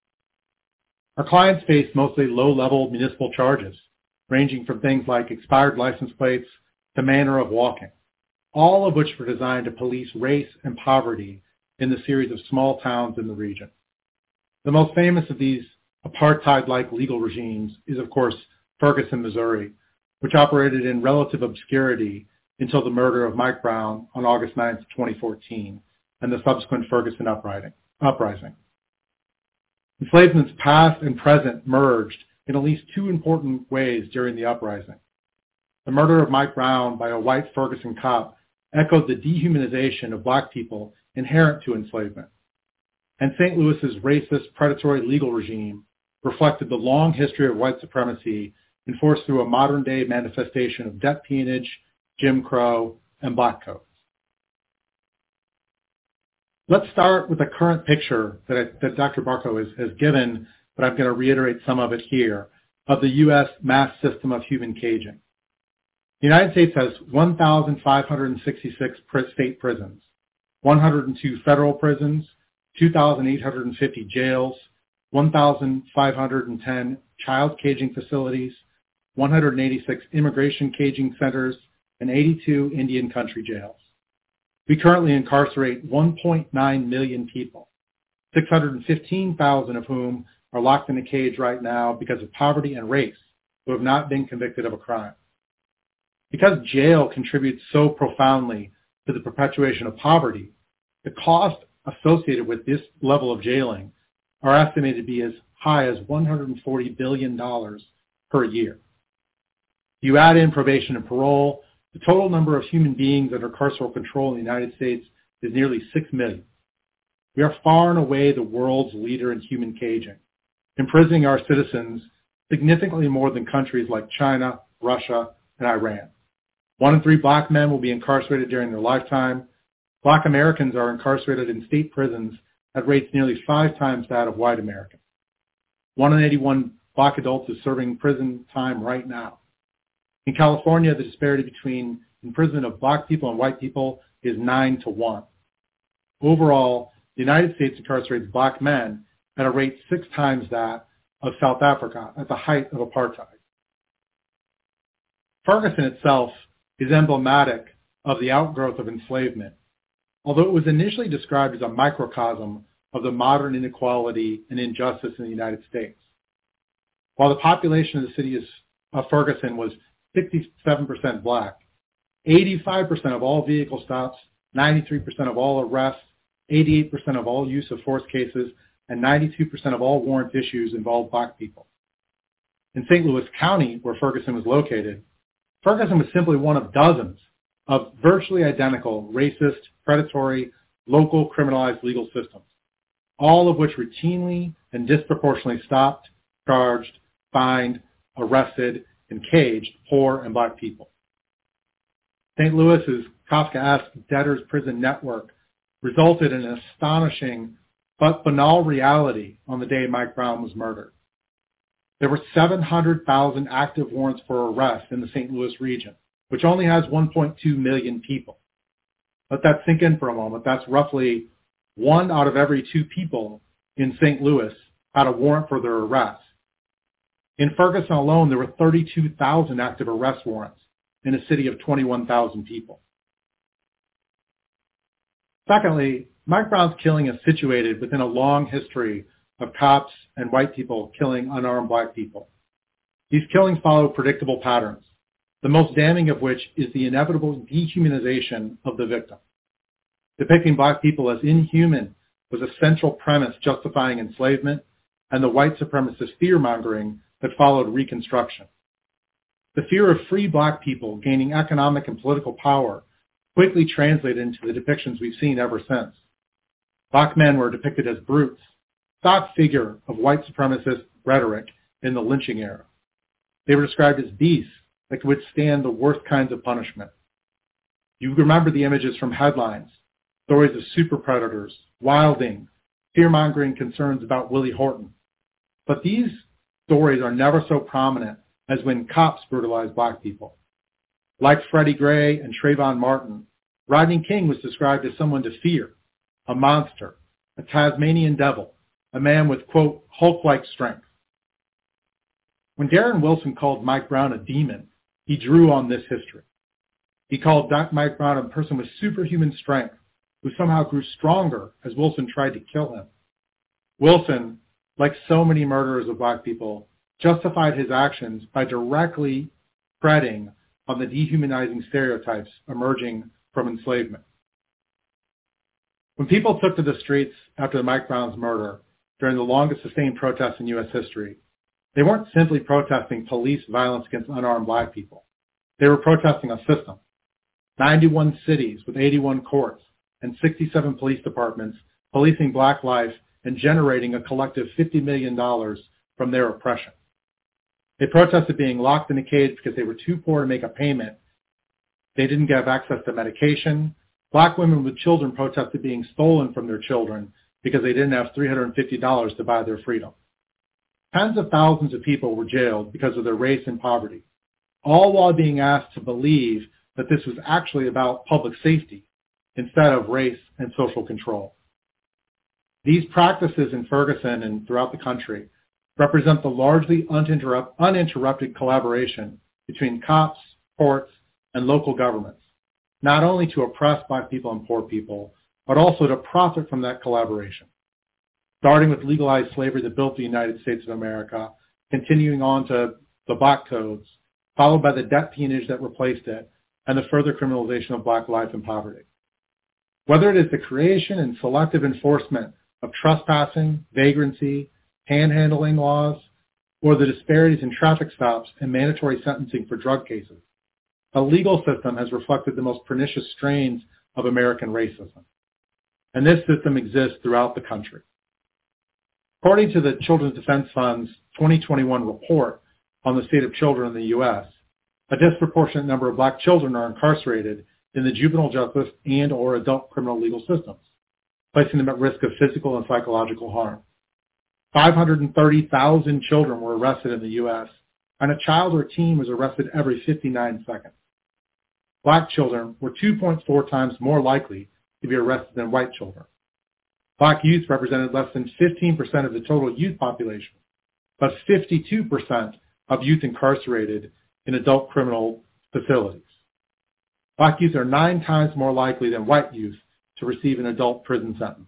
Our clients face mostly low-level municipal charges, ranging from things like expired license plates to manner of walking, all of which were designed to police race and poverty in the series of small towns in the region. The most famous of these apartheid-like legal regimes is, of course, Ferguson, Missouri, which operated in relative obscurity until the murder of Mike Brown on August ninth, twenty fourteen, and the subsequent Ferguson uprising. uprising. Enslavement's past and present merged in at least two important ways during the uprising. The murder of Mike Brown by a white Ferguson cop echoed the dehumanization of black people inherent to enslavement. And Saint Louis's racist, predatory legal regime reflected the long history of white supremacy enforced through a modern-day manifestation of debt peonage, Jim Crow, and Black Codes. Let's start with the current picture that, I, that Doctor Barco has, has given, but I'm going to reiterate some of it here, of the U S mass system of human caging. The United States has one thousand five hundred sixty-six state prisons, one hundred two federal prisons, two thousand eight hundred fifty jails, one thousand five hundred ten child caging facilities, one hundred eighty-six immigration caging centers, and eighty-two Indian country jails. We currently incarcerate one point nine million people, six hundred fifteen thousand of whom are locked in a cage right now because of poverty and race, who have not been convicted of a crime. Because jail contributes so profoundly to the perpetuation of poverty, the costs associated with this level of jailing are estimated to be as high as one hundred forty billion dollars per year. You add in probation and parole, the total number of human beings under carceral control in the United States is nearly six million. We are far and away the world's leader in human caging, imprisoning our citizens significantly more than countries like China, Russia, and Iran. One in three black men will be incarcerated during their lifetime. Black Americans are incarcerated in state prisons at rates nearly five times that of white Americans. One in eighty-one black adults is serving prison time right now. In California, the disparity between imprisonment of black people and white people is nine to one. Overall, the United States incarcerates black men at a rate six times that of South Africa at the height of apartheid. Ferguson itself is emblematic of the outgrowth of enslavement, although it was initially described as a microcosm of the modern inequality and injustice in the United States. While the population of the city of Ferguson was sixty-seven percent black, eighty-five percent of all vehicle stops, ninety-three percent of all arrests, eighty-eight percent of all use of force cases, and ninety-two percent of all warrant issues involved black people. In Saint Louis County, where Ferguson was located, Ferguson was simply one of dozens of virtually identical racist, predatory, local criminalized legal systems, all of which routinely and disproportionately stopped, charged, fined, arrested, and caged poor and black people. Saint Louis's Kafkaesque debtors prison network resulted in an astonishing but banal reality on the day Mike Brown was murdered. There were seven hundred thousand active warrants for arrest in the Saint Louis region, which only has one point two million people. Let that sink in for a moment. That's roughly one out of every two people in Saint Louis had a warrant for their arrest. In Ferguson alone, there were thirty-two thousand active arrest warrants in a city of twenty-one thousand people. Secondly, Mike Brown's killing is situated within a long history of cops and white people killing unarmed black people. These killings follow predictable patterns, the most damning of which is the inevitable dehumanization of the victim. Depicting black people as inhuman was a central premise justifying enslavement and the white supremacist fear-mongering that followed Reconstruction. The fear of free black people gaining economic and political power quickly translated into the depictions we've seen ever since. Black men were depicted as brutes, stock figure of white supremacist rhetoric in the lynching era. They were described as beasts that could withstand the worst kinds of punishment. You remember the images from headlines, stories of super predators, wilding, fear-mongering concerns about Willie Horton. But these stories are never so prominent as when cops brutalize black people. Like Freddie Gray and Trayvon Martin, Rodney King was described as someone to fear, a monster, a Tasmanian devil, a man with, quote, Hulk-like strength. When Darren Wilson called Mike Brown a demon, he drew on this history. He called Mike Brown a person with superhuman strength who somehow grew stronger as Wilson tried to kill him. Wilson, like so many murderers of black people, justified his actions by directly treading on the dehumanizing stereotypes emerging from enslavement. When people took to the streets after Mike Brown's murder, during the longest sustained protests in U S history, they weren't simply protesting police violence against unarmed black people. They were protesting a system. ninety-one cities with eighty-one courts and sixty-seven police departments policing black life and generating a collective fifty million dollars from their oppression. They protested being locked in a cage because they were too poor to make a payment. They didn't have access to medication. Black women with children protested being stolen from their children because they didn't have three hundred fifty dollars to buy their freedom. Tens of thousands of people were jailed because of their race and poverty, all while being asked to believe that this was actually about public safety instead of race and social control. These practices in Ferguson and throughout the country represent the largely uninterrupt, uninterrupted collaboration between cops, courts, and local governments, not only to oppress black people and poor people, but also to profit from that collaboration, starting with legalized slavery that built the United States of America, continuing on to the Black Codes, followed by the debt peonage that replaced it, and the further criminalization of Black life and poverty. Whether it is the creation and selective enforcement of trespassing, vagrancy, panhandling laws, or the disparities in traffic stops and mandatory sentencing for drug cases, the legal system has reflected the most pernicious strains of American racism. And this system exists throughout the country. According to the Children's Defense Fund's twenty twenty-one report on the state of children in the U S, a disproportionate number of Black children are incarcerated in the juvenile justice and or adult criminal legal systems, placing them at risk of physical and psychological harm. five hundred thirty thousand children were arrested in the U S, and a child or teen was arrested every fifty-nine seconds. Black children were two point four times more likely to be arrested than white children. Black youth represented less than fifteen percent of the total youth population, but fifty-two percent of youth incarcerated in adult criminal facilities. Black youth are nine times more likely than white youth to receive an adult prison sentence.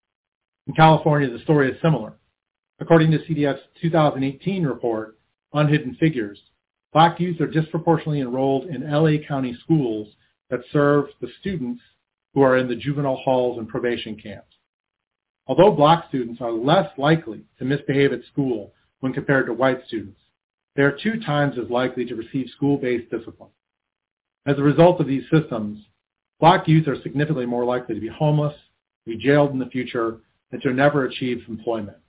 In California, the story is similar. According to C D F's two thousand eighteen report, Unhidden Figures, Black youth are disproportionately enrolled in L A County schools that serve the students who are in the juvenile halls and probation camps. Although Black students are less likely to misbehave at school when compared to white students, they are two times as likely to receive school-based discipline. As a result of these systems, Black youth are significantly more likely to be homeless, to be jailed in the future, and to never achieve employment.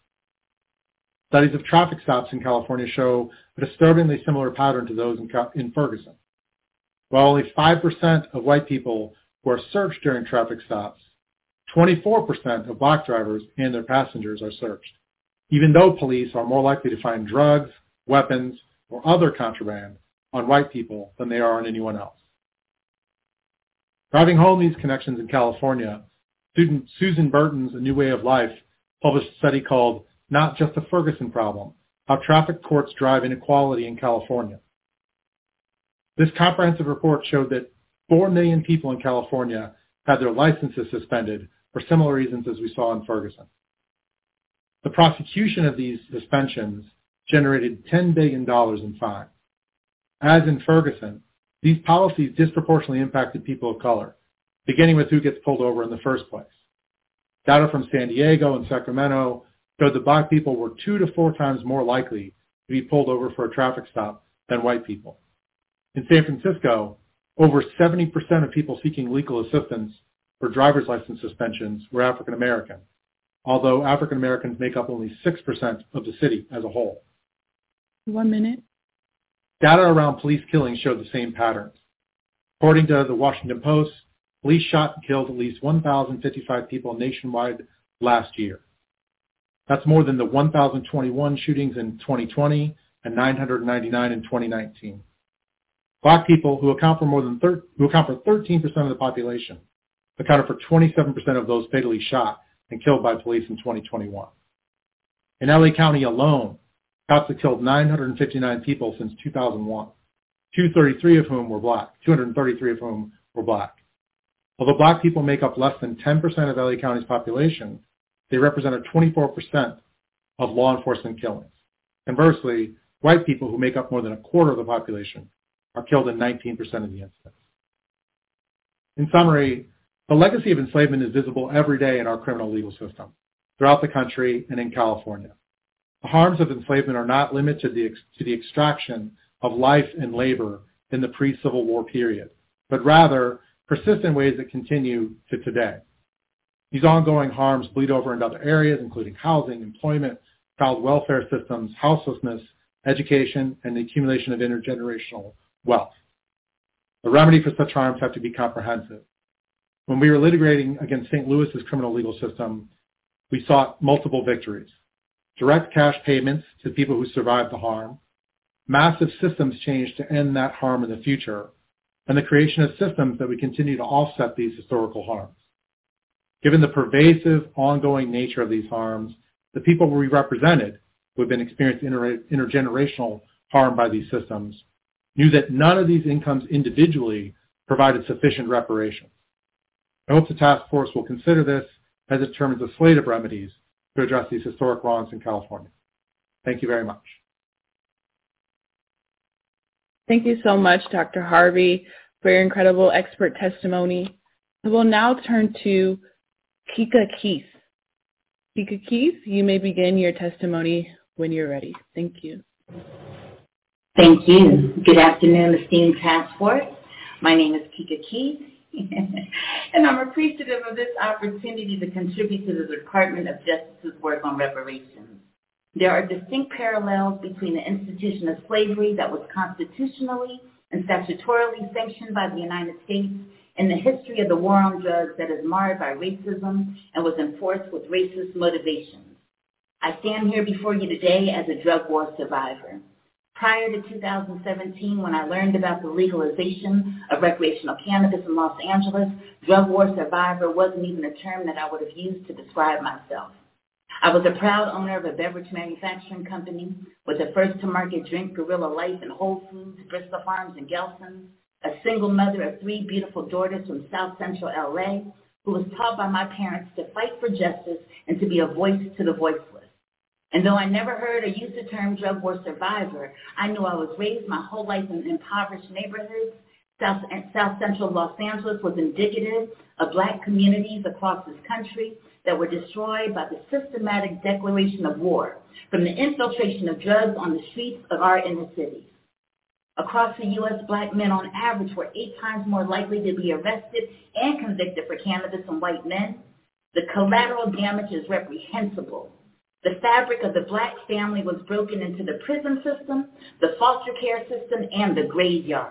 Studies of traffic stops in California show a disturbingly similar pattern to those in, in Ferguson. While only five percent of white people who are searched during traffic stops, twenty-four percent of Black drivers and their passengers are searched, even though police are more likely to find drugs, weapons, or other contraband on white people than they are on anyone else. Driving home these connections in California, student Susan Burton's A New Way of Life published a study called Not Just a Ferguson Problem, How Traffic Courts Drive Inequality in California. This comprehensive report showed that four million people in California had their licenses suspended for similar reasons as we saw in Ferguson. The prosecution of these suspensions generated ten billion dollars in fines. As in Ferguson, these policies disproportionately impacted people of color, beginning with who gets pulled over in the first place. Data from San Diego and Sacramento showed that Black people were two to four times more likely to be pulled over for a traffic stop than white people. In San Francisco, over seventy percent of people seeking legal assistance for driver's license suspensions were African American, although African Americans make up only six percent of the city as a whole. One minute. Data around police killings showed the same patterns. According to the Washington Post, police shot and killed at least one thousand fifty-five people nationwide last year. That's more than the one thousand twenty-one shootings in twenty twenty and nine hundred ninety-nine in twenty nineteen. Black people, who account for more than thir- who account for thirteen percent of the population, accounted for twenty-seven percent of those fatally shot and killed by police in twenty twenty-one. In L A County alone, cops have killed nine hundred fifty-nine people since two thousand one, two hundred thirty-three of whom were black, two hundred thirty-three of whom were black. Although Black people make up less than ten percent of L A County's population, they represented twenty-four percent of law enforcement killings. Conversely, white people, who make up more than a quarter of the population, are killed in nineteen percent of the incidents. In summary, the legacy of enslavement is visible every day in our criminal legal system, throughout the country and in California. The harms of enslavement are not limited to the, ex- to the extraction of life and labor in the pre-Civil War period, but rather persist in ways that continue to today. These ongoing harms bleed over into other areas, including housing, employment, child welfare systems, houselessness, education, and the accumulation of intergenerational wealth. The remedy for such harms have to be comprehensive. When we were litigating against Saint Louis's criminal legal system, we sought multiple victories: direct cash payments to people who survived the harm, massive systems change to end that harm in the future, and the creation of systems that would continue to offset these historical harms. Given the pervasive, ongoing nature of these harms, the people we represented, who have been experiencing inter- intergenerational harm by these systems, knew that none of these incomes individually provided sufficient reparations. I hope the task force will consider this as it determines a slate of remedies to address these historic wrongs in California. Thank you very much. Thank you so much, Doctor Harvey, for your incredible expert testimony. We'll now turn to Kika Keith. Kika Keith, you may begin your testimony when you're ready. Thank you. Thank you. Good afternoon, esteemed task force. My name is Kika Keith, and I'm appreciative of this opportunity to contribute to the Department of Justice's work on reparations. There are distinct parallels between the institution of slavery that was constitutionally and statutorily sanctioned by the United States and the history of the war on drugs that is marred by racism and was enforced with racist motivations. I stand here before you today as a drug war survivor. Prior to two thousand seventeen, when I learned about the legalization of recreational cannabis in Los Angeles, drug war survivor wasn't even a term that I would have used to describe myself. I was a proud owner of a beverage manufacturing company with a first-to-market drink, Gorilla Life, and Whole Foods, Bristol Farms, and Gelson's, a single mother of three beautiful daughters from South Central L A, who was taught by my parents to fight for justice and to be a voice to the voiceless. And though I never heard or used the term drug war survivor, I knew I was raised my whole life in impoverished neighborhoods. South, South Central Los Angeles was indicative of black communities across this country that were destroyed by the systematic declaration of war from the infiltration of drugs on the streets of our inner cities. Across the U S, black men on average were eight times more likely to be arrested and convicted for cannabis than white men. The collateral damage is reprehensible. The fabric of the black family was broken into the prison system, the foster care system, and the graveyard.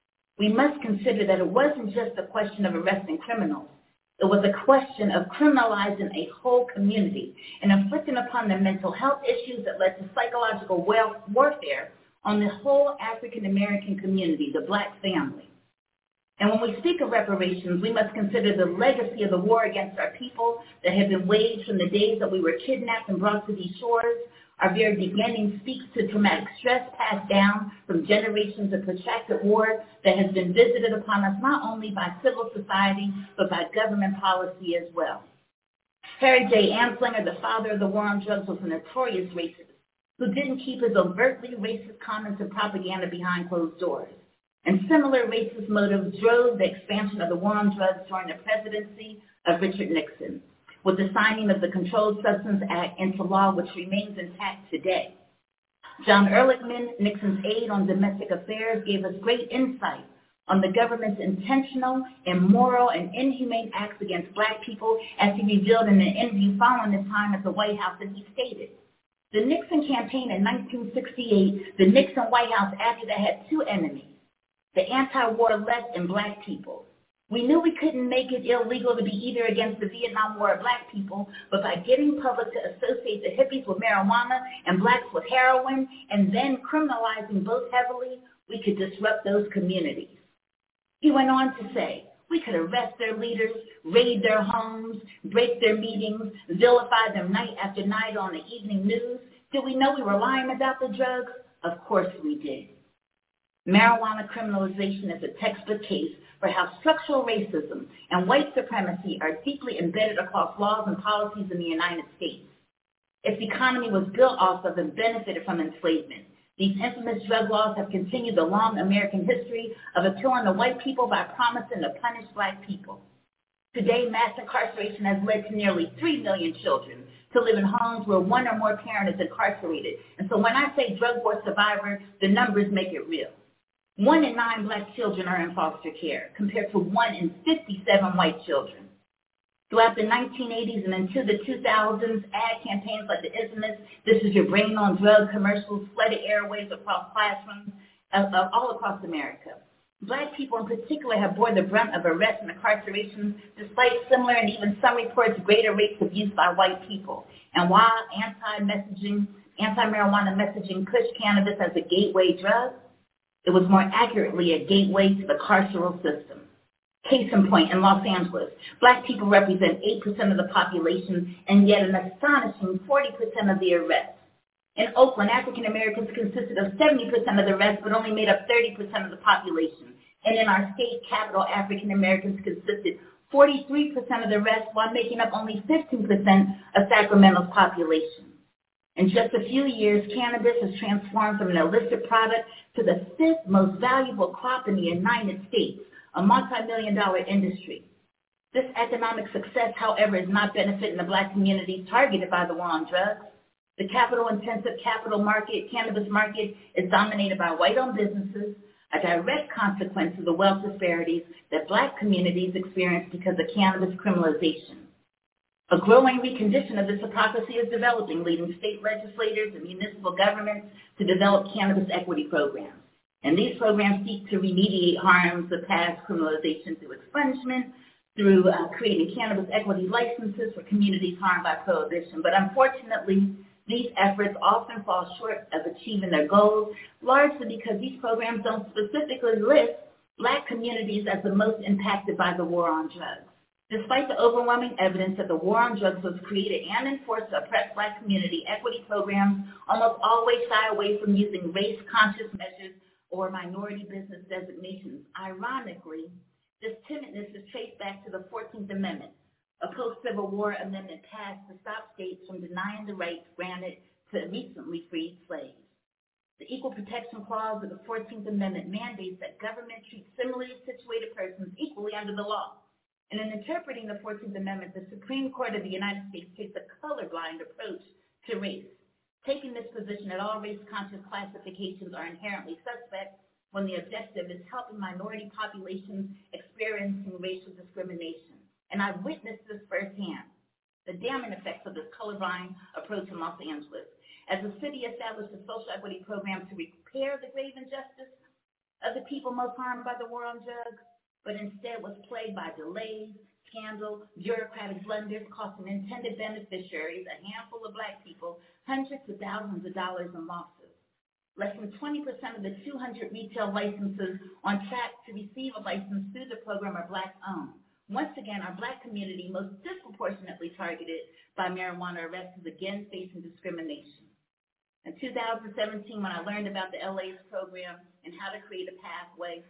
We must consider that it wasn't just a question of arresting criminals. It was a question of criminalizing a whole community and inflicting upon them mental health issues that led to psychological warfare on the whole African American community, the black family. And when we speak of reparations, we must consider the legacy of the war against our people that had been waged from the days that we were kidnapped and brought to these shores. Our very beginning speaks to traumatic stress passed down from generations of protracted war that has been visited upon us not only by civil society, but by government policy as well. Harry J. Anslinger, the father of the war on drugs, was a notorious racist who didn't keep his overtly racist comments and propaganda behind closed doors. And similar racist motives drove the expansion of the war on drugs during the presidency of Richard Nixon, with the signing of the Controlled Substance Act into law, which remains intact today. John Ehrlichman, Nixon's aide on domestic affairs, gave us great insight on the government's intentional, immoral, and inhumane acts against black people, as he revealed in an interview following his time at the White House, and he stated, the Nixon campaign in nineteen sixty-eight, the Nixon White House after that had two enemies, the anti-war left and black people. We knew we couldn't make it illegal to be either against the Vietnam War or black people, but by getting public to associate the hippies with marijuana and blacks with heroin, and then criminalizing both heavily, we could disrupt those communities. He went on to say, we could arrest their leaders, raid their homes, break their meetings, vilify them night after night on the evening news. Did we know we were lying about the drugs? Of course we did. Marijuana criminalization is a textbook case for how structural racism and white supremacy are deeply embedded across laws and policies in the United States. Its economy was built off of and benefited from enslavement. These infamous drug laws have continued the long American history of appealing to white people by promising to punish black people. Today, mass incarceration has led to nearly three million children to live in homes where one or more parent is incarcerated. And so when I say drug war survivor, the numbers make it real. One in nine black children are in foster care, compared to one in fifty-seven white children. Throughout the nineteen eighties and into the two thousands, ad campaigns like the infamous This Is Your Brain on Drug commercials flooded airwaves across classrooms uh, uh, all across America. Black people in particular have borne the brunt of arrest and incarceration despite similar and even some reports greater rates of use by white people. And while anti-messaging, anti-marijuana messaging pushed cannabis as a gateway drug, it was more accurately a gateway to the carceral system. Case in point, in Los Angeles, black people represent eight percent of the population and yet an astonishing forty percent of the arrests. In Oakland, African Americans consisted of seventy percent of the arrests but only made up thirty percent of the population. And in our state capital, African Americans consisted forty-three percent of the arrests while making up only fifteen percent of Sacramento's population. In just a few years, cannabis has transformed from an illicit product to the fifth most valuable crop in the United States, a multi-million dollar industry. This economic success, however, is not benefiting the Black communities targeted by the war on drugs. The capital-intensive capital market, cannabis market, is dominated by white-owned businesses, a direct consequence of the wealth disparities that Black communities experience because of cannabis criminalization. A growing recondition of this hypocrisy is developing, leading state legislators and municipal governments to develop cannabis equity programs. And these programs seek to remediate harms of past criminalization through expungement, through uh, creating cannabis equity licenses for communities harmed by prohibition. But unfortunately, these efforts often fall short of achieving their goals, largely because these programs don't specifically list Black communities as the most impacted by the war on drugs. Despite the overwhelming evidence that the war on drugs was created and enforced to oppress Black community, equity programs almost always shy away from using race-conscious measures or minority business designations. Ironically, this timidness is traced back to the fourteenth Amendment, a post-Civil War amendment passed to stop states from denying the rights granted to recently freed slaves. The Equal Protection Clause of the fourteenth Amendment mandates that government treat similarly situated persons equally under the law. And in interpreting the fourteenth Amendment, the Supreme Court of the United States takes a colorblind approach to race, taking this position that all race-conscious classifications are inherently suspect when the objective is helping minority populations experiencing racial discrimination. And I've witnessed this firsthand, the damning effects of this colorblind approach in Los Angeles, as the city established a social equity program to repair the grave injustice of the people most harmed by the war on drugs, but instead was plagued by delays, scandal, bureaucratic blunders, costing intended beneficiaries, a handful of Black people, hundreds of thousands of dollars in losses. Less than twenty percent of the two hundred retail licenses on track to receive a license through the program are Black-owned. Once again, our Black community, most disproportionately targeted by marijuana arrests, is again facing discrimination. In two thousand seventeen, when I learned about the L A's program and how to create a pathway,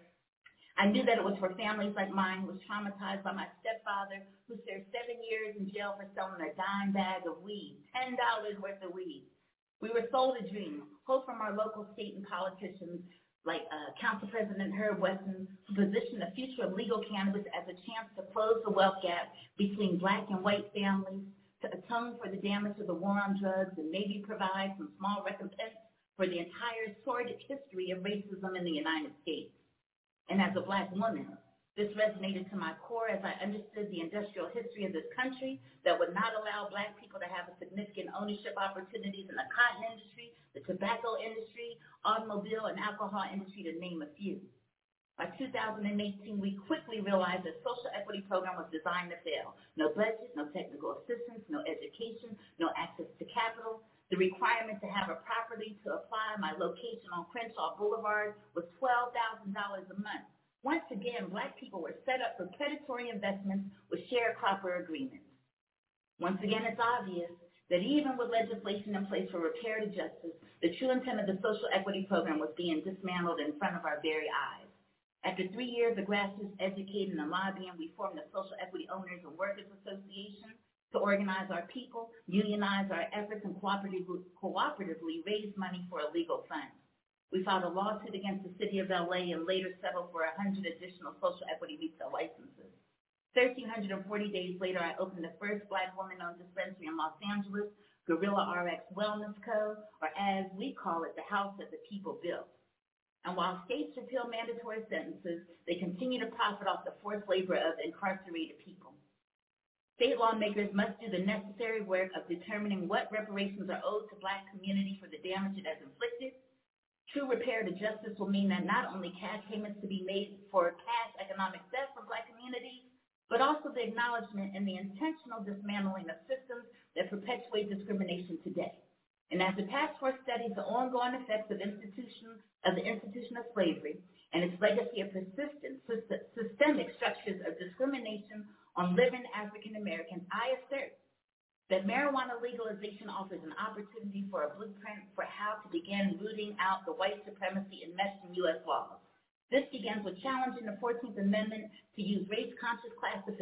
I knew that it was for families like mine who was traumatized by my stepfather, who served seven years in jail for selling a dime bag of weed, ten dollars worth of weed. We were sold a dream, hope from our local state and politicians like uh, Council President Herb Weston, who positioned the future of legal cannabis as a chance to close the wealth gap between Black and white families, to atone for the damage of the war on drugs, and maybe provide some small recompense for the entire sordid history of racism in the United States. And as a Black woman, this resonated to my core as I understood the industrial history of this country that would not allow Black people to have significant ownership opportunities in the cotton industry, the tobacco industry, automobile and alcohol industry, to name a few. By two thousand eighteen, we quickly realized that social equity program was designed to fail. No budget, no technical assistance, no education, no access to capital. The requirement to have a property to apply, my location on Crenshaw Boulevard, was twelve thousand dollars a month. Once again, Black people were set up for predatory investments with sharecropper agreements. Once again, it's obvious that even with legislation in place for repair to justice, the true intent of the social equity program was being dismantled in front of our very eyes. After three years of grassroots educating and lobbying, we formed the Social Equity Owners and Workers Association to organize our people, unionize our efforts, and cooperatively, cooperatively raise money for a legal fund. We filed a lawsuit against the city of L A and later settled for one hundred additional social equity retail licenses. one thousand three hundred forty days later, I opened the first Black woman-owned dispensary in Los Angeles, Gorilla R X Wellness Co., or as we call it, the house that the people built. And while states repeal mandatory sentences, they continue to profit off the forced labor of incarcerated people. State lawmakers must do the necessary work of determining what reparations are owed to Black community for the damage it has inflicted. True repair to justice will mean that not only cash payments to be made for cash economic debt for Black communities, but also the acknowledgement and the intentional dismantling of systems that perpetuate discrimination today. And as the task force studies the ongoing effects of institution of the institution of slavery and its legacy of persistent systemic structures of discrimination on living African Americans, I assert that marijuana legalization offers an opportunity for a blueprint for how to begin rooting out the white supremacy enmeshed in U S laws. This begins with challenging the fourteenth Amendment to use race-conscious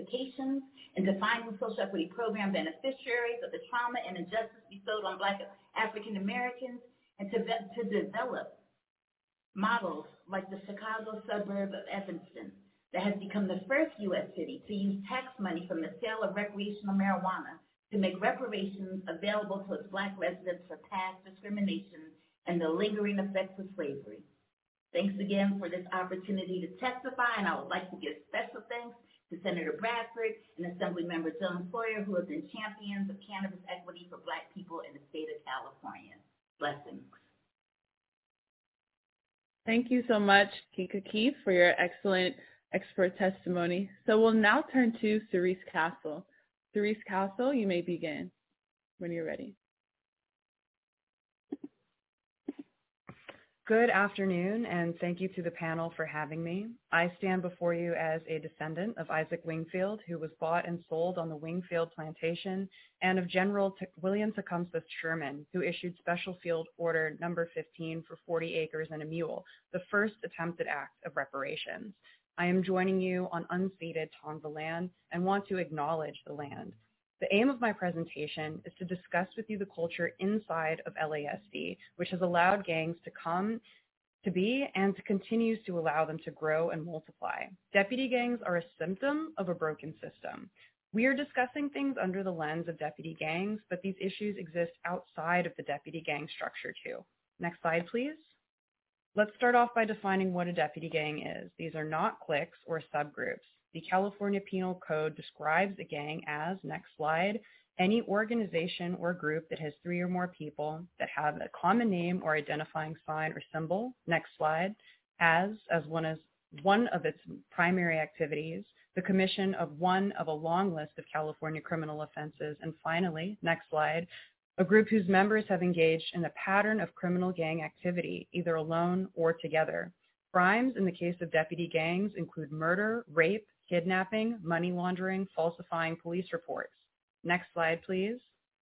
classifications in defining social equity program beneficiaries of the trauma and injustice bestowed on Black African Americans, and to, to develop models like the Chicago suburb of Evanston that has become the first U S city to use tax money from the sale of recreational marijuana to make reparations available to its black residents for past discrimination and the lingering effects of slavery. Thanks again for this opportunity to testify, and I would like to give special thanks to Senator Bradford and Assemblymember Joan Sawyer, who have been champions of cannabis equity for black people in the state of California. Blessings. Thank you so much, Kika Keith, for your excellent expert testimony. So we'll now turn to Cerise Castle. Cerise Castle, you may begin when you're ready. Good afternoon, and thank you to the panel for having me. I stand before you as a descendant of Isaac Wingfield, who was bought and sold on the Wingfield plantation, and of General T- William Tecumseh Sherman, who issued Special Field Order Number fifteen for forty acres and a mule, the first attempted act of reparations. I am joining you on unceded Tongva land and want to acknowledge the land. The aim of my presentation is to discuss with you the culture inside of L A S D, which has allowed gangs to come to be and to continues to allow them to grow and multiply. Deputy gangs are a symptom of a broken system. We are discussing things under the lens of deputy gangs, but these issues exist outside of the deputy gang structure too. Next slide, please. Let's start off by defining what a deputy gang is. These are not cliques or subgroups. The California Penal Code describes a gang as, next slide, any organization or group that has three or more people that have a common name or identifying sign or symbol, next slide, as, as one, as one of its primary activities, the commission of one of a long list of California criminal offenses, and finally, next slide, a group whose members have engaged in a pattern of criminal gang activity, either alone or together. Crimes in the case of deputy gangs include murder, rape, kidnapping, money laundering, falsifying police reports. Next slide, please.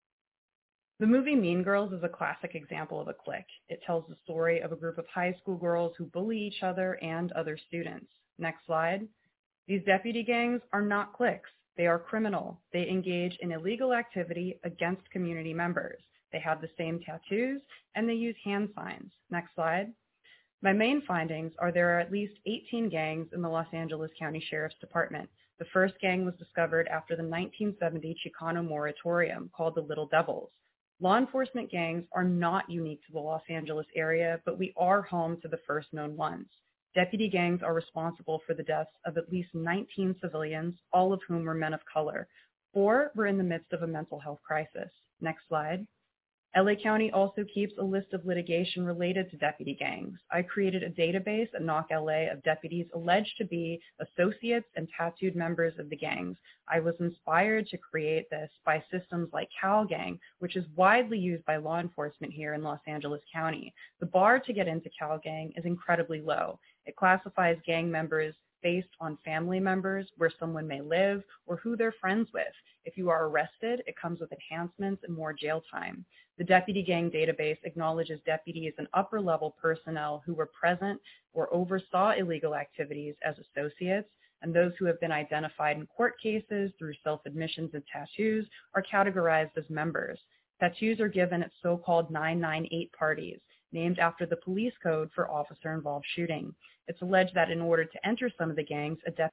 The movie Mean Girls is a classic example of a clique. It tells the story of a group of high school girls who bully each other and other students. Next slide. These deputy gangs are not cliques. They are criminal. They engage in illegal activity against community members. They have the same tattoos, and they use hand signs. Next slide. My main findings are there are at least eighteen gangs in the Los Angeles County Sheriff's Department. The first gang was discovered after the nineteen seventy Chicano moratorium called the Little Devils. Law enforcement gangs are not unique to the Los Angeles area, but we are home to the first known ones. Deputy gangs are responsible for the deaths of at least nineteen civilians, all of whom were men of color. Four were in the midst of a mental health crisis. Next slide. L A County also keeps a list of litigation related to deputy gangs. I created a database at N O C L A of deputies alleged to be associates and tattooed members of the gangs. I was inspired to create this by systems like CalGang, which is widely used by law enforcement here in Los Angeles County. The bar to get into CalGang is incredibly low. It classifies gang members based on family members, where someone may live, or who they're friends with. If you are arrested, it comes with enhancements and more jail time. The deputy gang database acknowledges deputies and upper-level personnel who were present or oversaw illegal activities as associates, and those who have been identified in court cases through self-admissions and tattoos are categorized as members. Tattoos are given at so-called nine nine eight parties, named after the police code for officer-involved shooting. It's alleged that in order to enter some of the gangs, a